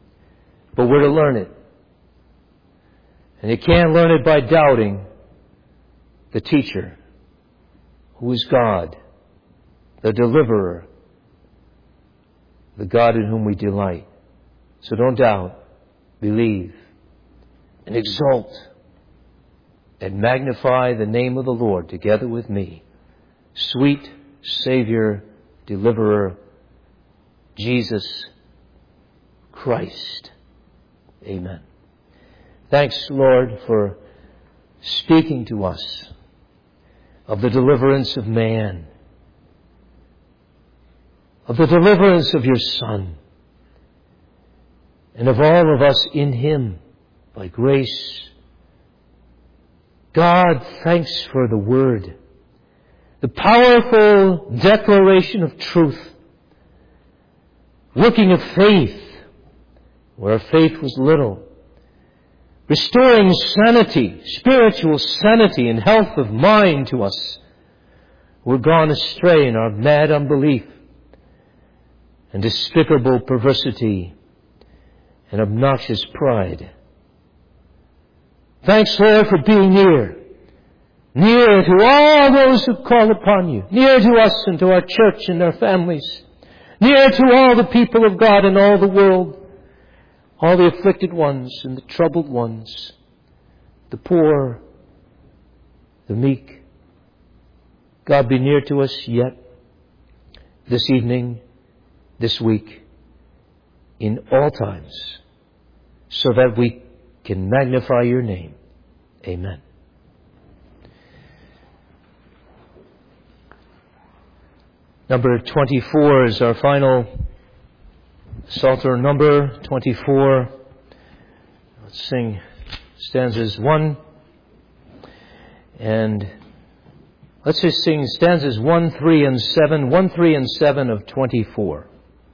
But we're to learn it. And you can't learn it by doubting the teacher, who is God, the deliverer, the God in whom we delight. So don't doubt, believe, and exult, and magnify the name of the Lord together with me. Sweet Savior, Deliverer, Jesus Christ. Amen. Thanks, Lord, for speaking to us of the deliverance of man, of the deliverance of your Son, and of all of us in Him by grace. God, thanks for the Word, the powerful declaration of truth, working of faith where faith was little, restoring sanity, spiritual sanity and health of mind to us who have gone astray in our mad unbelief and despicable perversity and obnoxious pride. Thanks, Lord, for being near. Near to all those who call upon you. Near to us and to our church and our families. Near to all the people of God in all the world. All the afflicted ones and the troubled ones. The poor. The meek. God, be near to us yet. This evening. This week. In all times. So that we can magnify your name. Amen. Number twenty-four is our final Psalter number, twenty-four. Let's sing stanzas one and let's just sing stanzas one, three, and seven, one, three, and seven of twenty-four.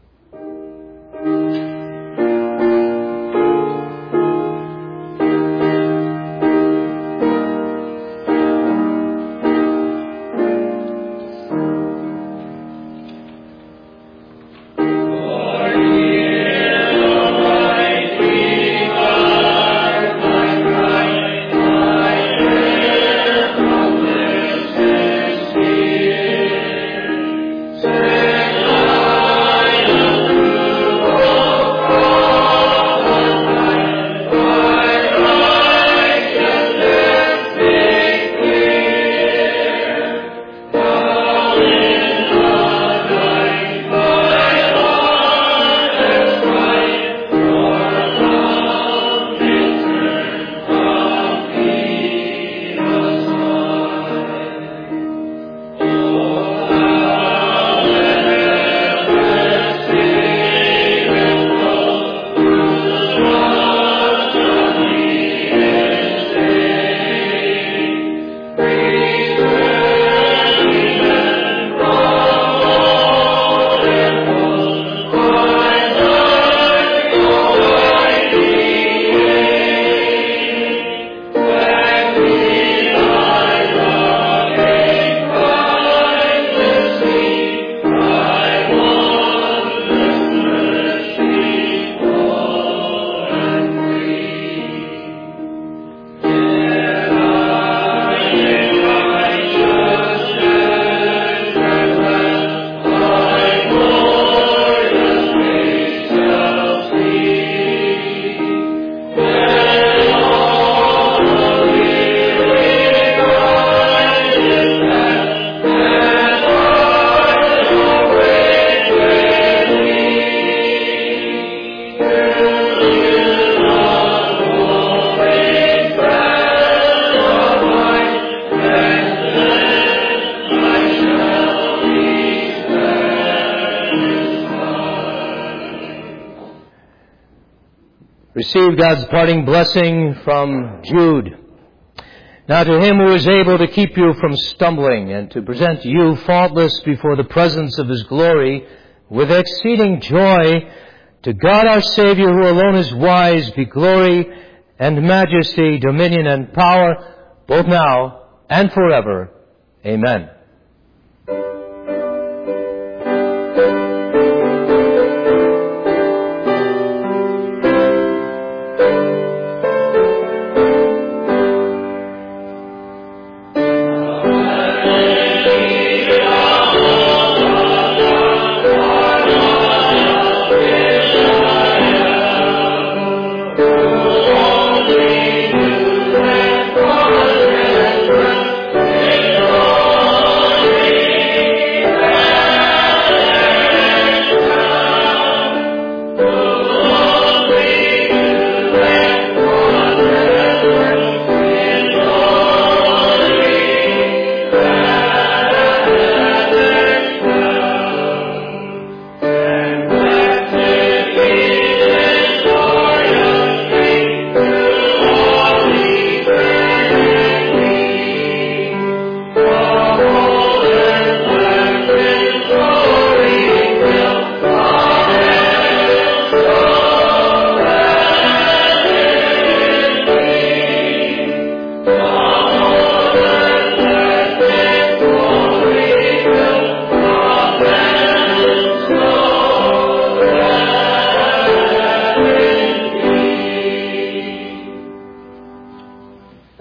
Receive God's parting blessing from Jude. Now to him who is able to keep you from stumbling and to present you faultless before the presence of his glory with exceeding joy, to God our Savior, who alone is wise, be glory and majesty, dominion and power, both now and forever. Amen.